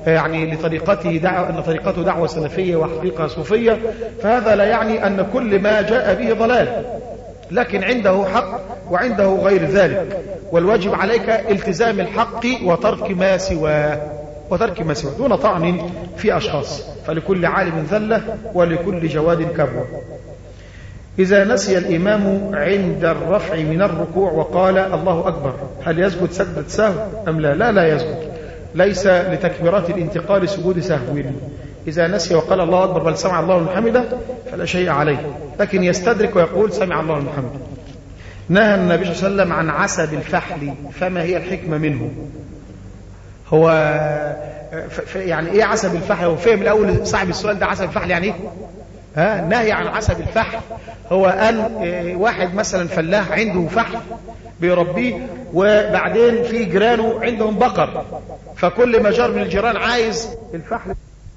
يعني لطريقته أن طريقته دعوة سلفية وحقيقة صوفية، فهذا لا يعني أن كل ما جاء به ضلال، لكن عنده حق وعنده غير ذلك، والواجب عليك التزام الحق وترك ما سواه دون طعن في أشخاص، فلكل عالم ذلة ولكل جواد كبوة. إذا نسي الإمام عند الرفع من الركوع وقال الله أكبر، هل يسجد سجدة سهو أم لا؟ لا يسجد، ليس لتكبيرات الانتقال سجود سهو. إذا نسي وقال الله أكبر بل سمع الله لمن حمده فلا شيء عليه، لكن يستدرك ويقول سمع الله لمن حمده. نهى النبي صلى الله عليه وسلم عن عسب الفحل، فما هي الحكمة منه؟ هو يعني ايه عسب الفحل؟ هو فهم الاول صاحب السؤال ده عسب الفحل يعني ايه؟ نهي عن عسب الفحل هو ان واحد مثلا فلاح عنده فحل بيربيه، وبعدين في جيرانه عندهم بقر، فكل ما جار من الجيران عايز الفحل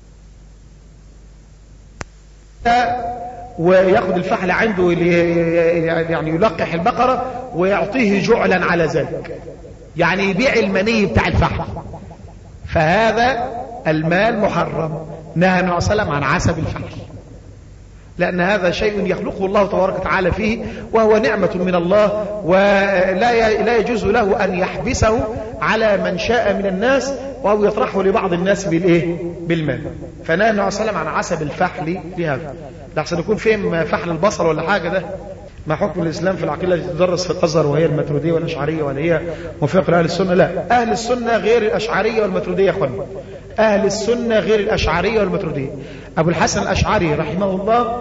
وياخد الفحل عنده يعني يلقح البقرة ويعطيه جعلا على ذلك، يعني يبيع المني بتاع الفحل، فهذا المال محرم. نهى النبي صلى الله عليه وسلم عن عسب الفحل، لأن هذا شيء يخلقه الله تبارك وتعالى فيه، وهو نعمة من الله، ولا يجوز له أن يحبسه على من شاء من الناس أو يطرحه لبعض الناس بالمال. فنهى النبي صلى الله عليه وسلم عن عسب الفحل بهذا، لحسن يكون فهم فحل البصل ولا حاجة. ده ما حكم الإسلام في العقيدة التي تدرس في الأزهر وهي الماتريدية والأشعرية، ولا هي موافقة لأهل السنة؟ لا، أهل السنة غير الأشعرية والماتريدية يا أخوان، أهل السنة غير الأشعرية والماتريدية. أبو الحسن الأشعري رحمه الله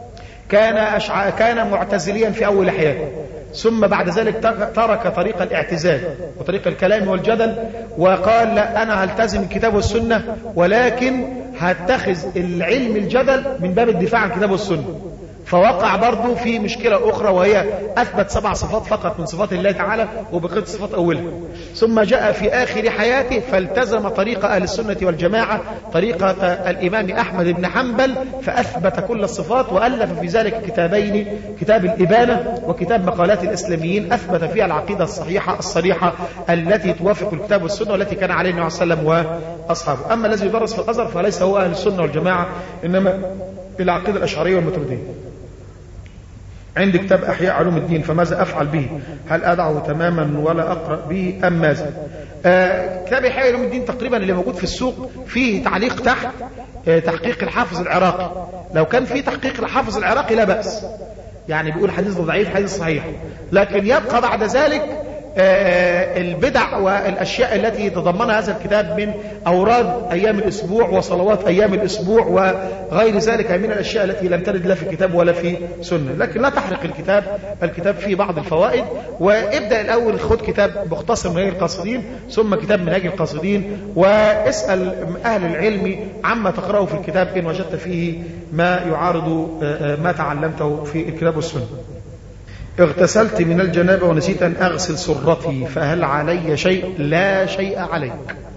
كان معتزليا في أول حياته، ثم بعد ذلك ترك طريق الاعتزال وطريق الكلام والجدل، وقال لا، أنا هلتزم الكتاب والسنة، ولكن هتخذ العلم الجدل من باب الدفاع عن الكتاب والسنة. فوقع برضه في مشكلة أخرى، وهي أثبت 7 صفات فقط من صفات الله تعالى وبقيت صفات أولها، ثم جاء في آخر حياته فالتزم طريق أهل السنة والجماعة، طريقة الإمام أحمد بن حنبل، فأثبت كل الصفات، وألف في ذلك كتابين، كتاب الإبانة وكتاب مقالات الإسلاميين، أثبت فيها العقيدة الصحيحة الصريحة التي توافق الكتاب والسنة والتي كان عليه النبي صلى الله عليه وسلم وأصحابه. أما الذي يدرس في الأزهر فليس هو أهل السنة والجماعة، إنما العقيدة الأشعرية والماتريدية. عندي كتاب أحياء علوم الدين، فماذا أفعل به؟ هل أدعه تماما ولا أقرأ به أم ماذا؟ كتاب أحياء علوم الدين تقريبا اللي موجود في السوق فيه تعليق تحت تحقيق الحافظ العراقي، لو كان فيه تحقيق الحافظ العراقي لا بأس، يعني بيقول حديث ضعيف حديث صحيح، لكن يبقى بعد ذلك البدع والأشياء التي تضمنها هذا الكتاب من أوراد أيام الأسبوع وصلوات أيام الأسبوع وغير ذلك من الأشياء التي لم ترد لا في كتاب ولا في سنة. لكن لا تحرق الكتاب فيه بعض الفوائد، وابدأ الأول خد كتاب مختصر منهاج القاصدين، ثم كتاب منهاج القاصدين، واسأل أهل العلم عما تقرأه في الكتاب إن وجدت فيه ما يعارض ما تعلمته في الكتاب والسنة. اغتسلت من الجنابة ونسيت أن أغسل سرتي، فهل علي شيء؟ لا شيء عليك.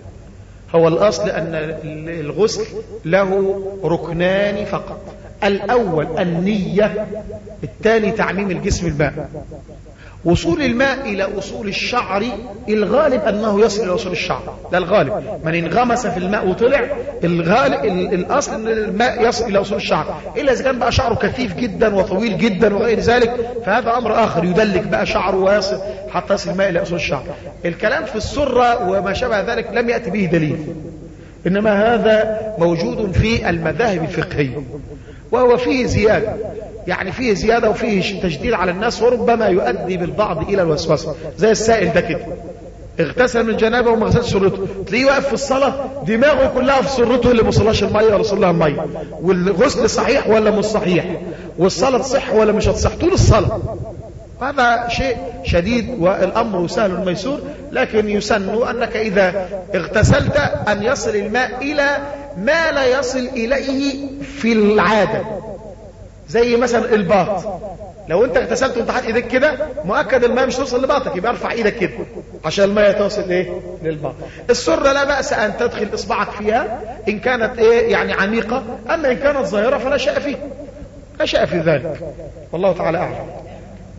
هو الأصل أن الغسل له ركنان فقط، الأول النية، الثاني تعميم الجسم الماء. وصول الماء إلى أصول الشعر الغالب أنه يصل إلى أصول الشعر، ده الغالب، من انغمس في الماء وطلع الغالب الأصل أن الماء يصل إلى أصول الشعر، إلا إذا كان بقى شعره كثيف جدا وطويل جدا وغير ذلك فهذا أمر آخر، يدلك بقى شعره ويصل حتى يصل الماء إلى أصول الشعر. الكلام في السرة وما شابه ذلك لم يأتي به دليل، إنما هذا موجود في المذاهب الفقهية، وهو فيه زيادة، يعني فيه زيادة وفيه تجديد على الناس، وربما يؤدي بالبعض إلى الوسوسة، زي السائل ده كده اغتسل من الجنابة وما غسلش سرته، تلاقيه واقف في الصلاة دماغه كلها في سرته اللي ما وصلهاش المية ولا وصلها المية، والغسل صحيح ولا مش صحيح، والصلاة تصح ولا مش هتصح طول الصلاة. هذا شيء شديد، والأمر سهل ميسور، لكن يسن أنك إذا اغتسلت أن يصل الماء إلى ما لا يصل إليه في العادة، زي مثلا الباط، لو انت اغتسلت وانت حاطط ايدك كده مؤكد الماء مش توصل لباطك، يبقى ارفع ايدك كده عشان الماء توصل للباط. السرة لا بأس ان تدخل اصبعك فيها ان كانت يعني عميقة، اما ان كانت ظاهرة فلا شيء فيه، لا شيء في ذلك، والله تعالى اعلم.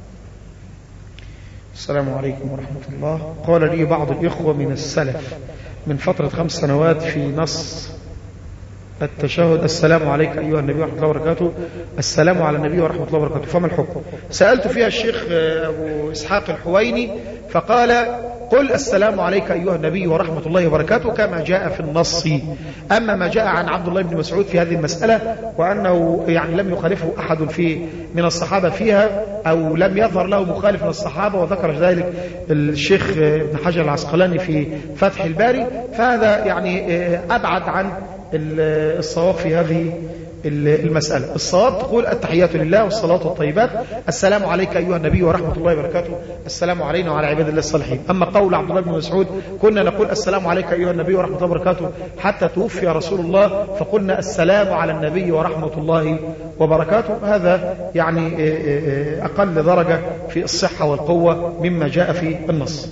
السلام عليكم ورحمة الله. قال لي بعض الإخوة من السلف من فترة 5 سنوات في نص التشهد: السلام عليك أيها النبي ورحمة الله وبركاته، السلام على النبي ورحمة الله وبركاته، فما الحكم؟ سألت فيها الشيخ أبو إسحاق الحويني فقال: قل السلام عليك أيها النبي ورحمة الله وبركاته كما جاء في النص. أما ما جاء عن عبد الله بن مسعود في هذه المسألة وأنه يعني لم يخالفه أحد من الصحابة فيها أو لم يظهر له مخالف من الصحابة، وذكر ذلك الشيخ ابن حجر العسقلاني في فتح الباري، فهذا يعني أبعد عن الصواب في هذه المسألة. الصواب تقول: التحيات لله والصلاة والطيبات، السلام عليك أيها النبي ورحمة الله وبركاته، السلام علينا وعلى عباد الله الصالحين. أما قول عبد الله بن مسعود: كنا نقول السلام عليك أيها النبي ورحمة الله وبركاته حتى توفي رسول الله فقلنا السلام على النبي ورحمة الله وبركاته، هذا يعني أقل درجة في الصحة والقوة مما جاء في النص.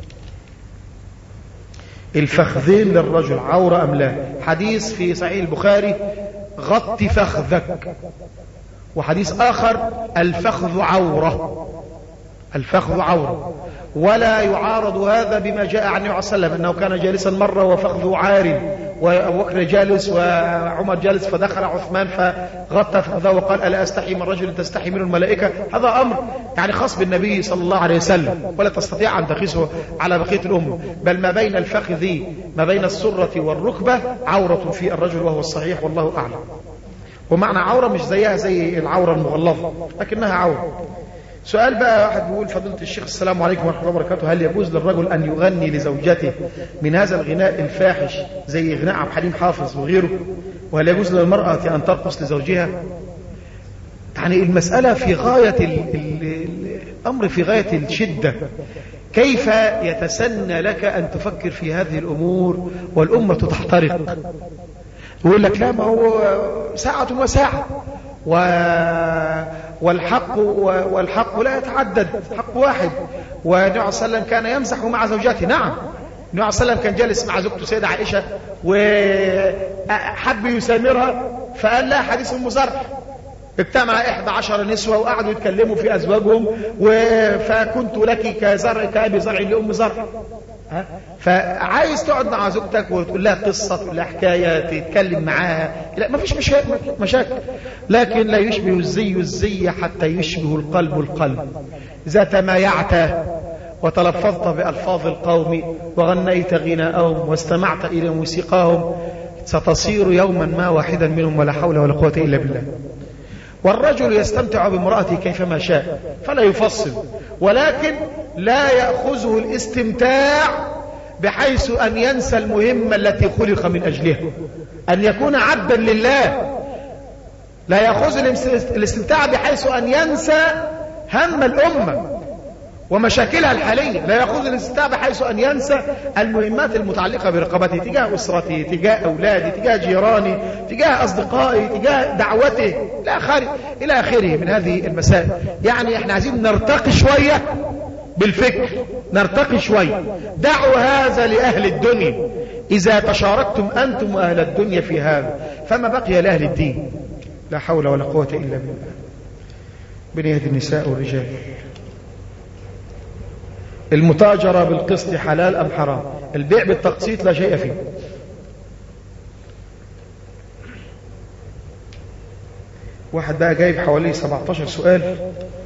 الفخذين للرجل عورة أم لا؟ حديث في صحيح البخاري: غط فخذك، وحديث آخر: الفخذ عورة. الفخذ عورة، ولا يعارض هذا بما جاء عن النبي صلى الله عليه وسلم أنه كان جالسا مرة وفخذه عار، وأبو بكر جالس وعمر جالس، فدخل عثمان فغطى فخذه وقال: ألا أستحي من رجل تستحي منه الملائكة؟ هذا أمر يعني خاص بالنبي صلى الله عليه وسلم، ولا تستطيع أن تقيسه على بقية الأمة، بل ما بين الفخذ ما بين السرة والركبة عورة في الرجل، وهو الصحيح والله أعلم. ومعنى عورة مش زيها زي العورة المغلظة، لكنها عورة. سؤال بقى، واحد بيقول: فضيلة الشيخ السلام عليكم ورحمة الله وبركاته، هل يجوز للرجل أن يغني لزوجته من هذا الغناء الفاحش زي غناء عبد الحليم حافظ وغيره؟ وهل يجوز للمرأة أن ترقص لزوجها؟ يعني المسألة في غاية الأمر في غاية الشدة. كيف يتسنى لك أن تفكر في هذه الأمور والأمة تحترق؟ يقول لك: لا، ما هو ساعة وساعة، والحق لا يتعدد، حق واحد. والنبي صلى الله عليه وسلم كان يمزح مع زوجاته. نعم، النبي صلى الله عليه وسلم كان جالس مع زوجته سيدة عائشة وحب يسامرها، فقال لها حديث أم زرع: اجتمع 11 نسوة وقعدوا يتكلموا في أزواجهم، فكنت لك كزرع كأبي زرع لأم زرع. فعايز تقعد مع زوجتك وتقول لها قصة، تقول لها حكاية، تتكلم معاها، لا، ما فيش مشاكل، لكن لا يشبه الزي حتى يشبه القلب. إذا تمايعت وتلفظت بألفاظ القوم وغنيت غناءهم واستمعت إلى موسيقاهم ستصير يوما ما واحدا منهم، ولا حول ولا قوة إلا بالله. والرجل يستمتع بامرأته كيفما شاء فلا يفصل، ولكن لا يأخذه الاستمتاع بحيث أن ينسى المهمة التي خلق من أجلها، أن يكون عبدا لله. لا يأخذ الاستمتاع بحيث أن ينسى هم الأمة ومشاكلها الحالية. لا يأخذ الاستمتاع بحيث أن ينسى المهمات المتعلقة برقبته تجاه أسرته، تجاه أولادي، تجاه جيراني، تجاه أصدقائي، تجاه دعوته إلى آخره من هذه المسائل. يعني احنا عايزين نرتقي شوية بالفكر، نرتقي شوية. دعوا هذا لأهل الدنيا، إذا تشاركتم أنتم أهل الدنيا في هذا فما بقي لأهل الدين. لا حول ولا قوة إلا بالله. بنية النساء والرجال. المتاجرة بالقسط حلال أم حرام؟ البيع بالتقسيط لا شيء فيه. واحد بقى جايب حوالي 17 سؤال،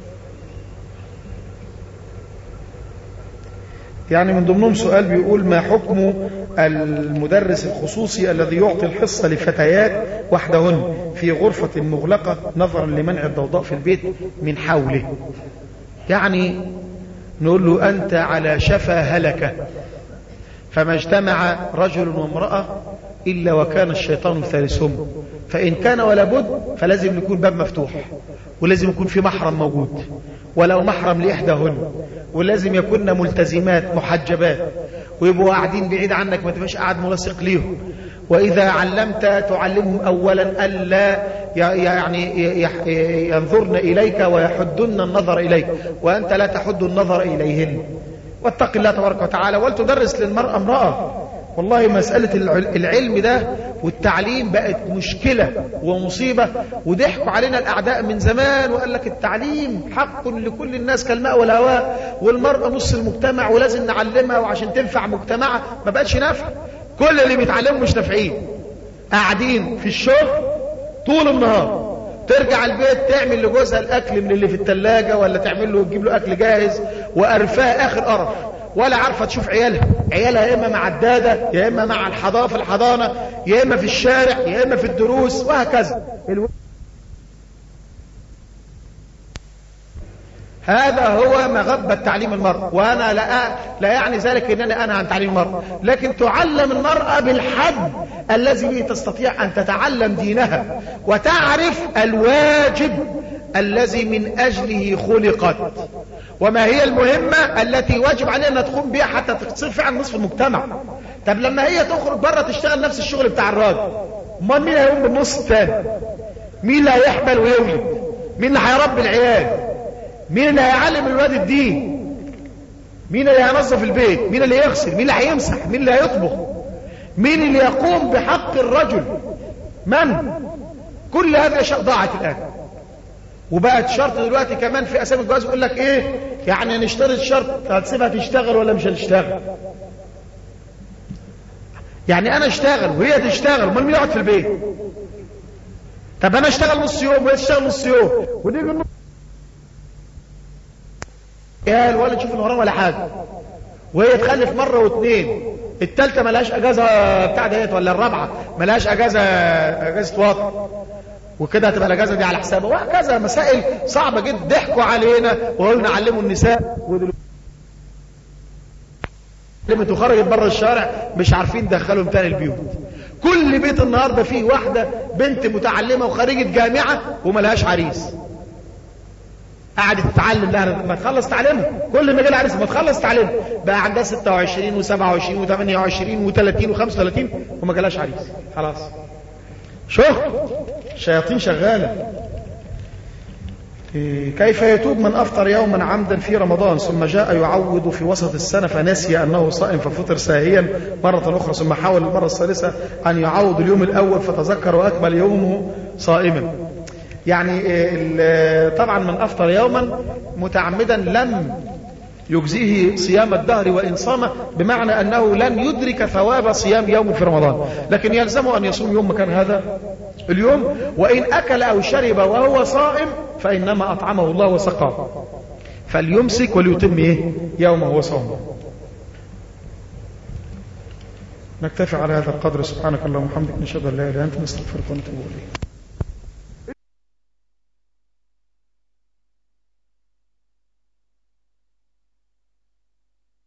يعني من ضمنهم سؤال بيقول: ما حكم المدرس الخصوصي الذي يعطي الحصة لفتيات وحدهن في غرفة مغلقة نظرا لمنع الضوضاء في البيت من حوله؟ يعني نقول له: أنت على شفا هلكة، فما اجتمع رجل وامرأة إلا وكان الشيطان ثالثهم، فإن كان ولا بد فلازم يكون باب مفتوح، ولازم يكون في محرم موجود، ولو محرم لإحداهن، ولازم يكون ملتزمات محجبات، ويبقوا قاعدين بعيد عنك، ما تبقاش قاعد ملاصق ليهم. وإذا علمت تعلمهم أولا ألا يعني ينظرن إليك ويحدن النظر إليك، وأنت لا تحد النظر إليهن. واتق الله تبارك وتعالى، ولتدرس للمرأة امرأة، والله مسألة العلم ده والتعليم بقت مشكلة ومصيبة، وضحكوا علينا الأعداء من زمان وقال لك التعليم حق لكل الناس كالماء والهواء، والمرأة نص المجتمع ولازم نعلمها وعشان تنفع مجتمعها. ما بقتش نافع، كل اللي بيتعلموا مش نافعين، قاعدين في الشغل طول النهار، ترجع البيت تعمل لجوزها الأكل من اللي في التلاجة ولا تعمل له وتجيب له أكل جاهز وقرفاه آخر قرف، ولا عارفة تشوف عيالها يا إما مع الدادة يا إما مع في الحضانة يا إما في الشارع يا إما في الدروس وهكذا. هذا هو مغبة تعليم المرأة، وأنا لا يعني ذلك أنني أنا عن تعليم المرأة، لكن تعلم المرأة بالحد الذي تستطيع أن تتعلم دينها وتعرف الواجب الذي من أجله خلقت، وما هي المهمة التي واجب عليها أن تقوم بها حتى تصير فعلا نصف المجتمع. طب لما هي تخرج بره تشتغل نفس الشغل بتاع الراجل، امال مين هيقوم بالنص الثاني؟ مين اللي هيحمل ويولد؟ مين اللي هيربي العيال؟ مين اللي هيعلم الولاد الدين؟ مين اللي هينظف البيت؟ مين اللي يغسل؟ مين اللي هيمسح؟ مين اللي هيطبخ؟ مين اللي يقوم بحق الرجل؟ من؟ كل هذه الاشياء ضاعت الان، وبقت شرط دلوقتي كمان في اسامي الجواز يقول لك ايه يعني نشترط شرط، هتسيبها تشتغل ولا مش هتشتغل؟ يعني انا اشتغل وهي تشتغل، امال مين يقعد في البيت؟ طب انا اشتغل نص يوم وهي تشتغل نص يوم، ونيجي يا الولد شوف الغرام ولا حاجه، وهي تخلف مره واثنين، الثالثه ملهاش اجازه بتاع ديت، ولا الرابعه ملهاش اجازه وطن، وكده هتبقى الاجازه دي على حسابها، وهكذا. مسائل صعبه جدا، ضحكوا علينا وقلنا علموا النساء، ودلوقتي خرجت بره الشارع مش عارفين دخلهم تاني البيوت. كل بيت النهارده فيه واحده بنت متعلمه وخريجه جامعه وملهاش عريس، قعدت تتعلم لها ما تخلص تعليمها، كل ما جالها عريس ما تخلص تعليمها بقى عندها 26 و27 و28 و30 و35 وما جالهاش عريس، خلاص شوف الشياطين شغاله. كيف يتوب من أفطر يوما عمدا في رمضان ثم جاء يعوض في وسط السنة فنسي أنه صائم ففطر ساهيا مرة أخرى، ثم حاول المرة الثالثة أن يعوض اليوم الأول فتذكر وأكمل يومه صائما؟ يعني طبعا من أفطر يوما متعمدا لم يجزيه صيام الدهر وإن صام، بمعنى أنه لن يدرك ثواب صيام يوم في رمضان، لكن يلزمه أن يصوم يوم مكان هذا اليوم، وإن أكل أو شرب وهو صائم فإنما أطعمه الله وسقاه، فليمسك وليتم يومه وصومه. نكتفي على هذا القدر، سبحانك اللهم وبحمدك نشهد أن لا إله إلا أنت نستغفرك ونتوب إليك.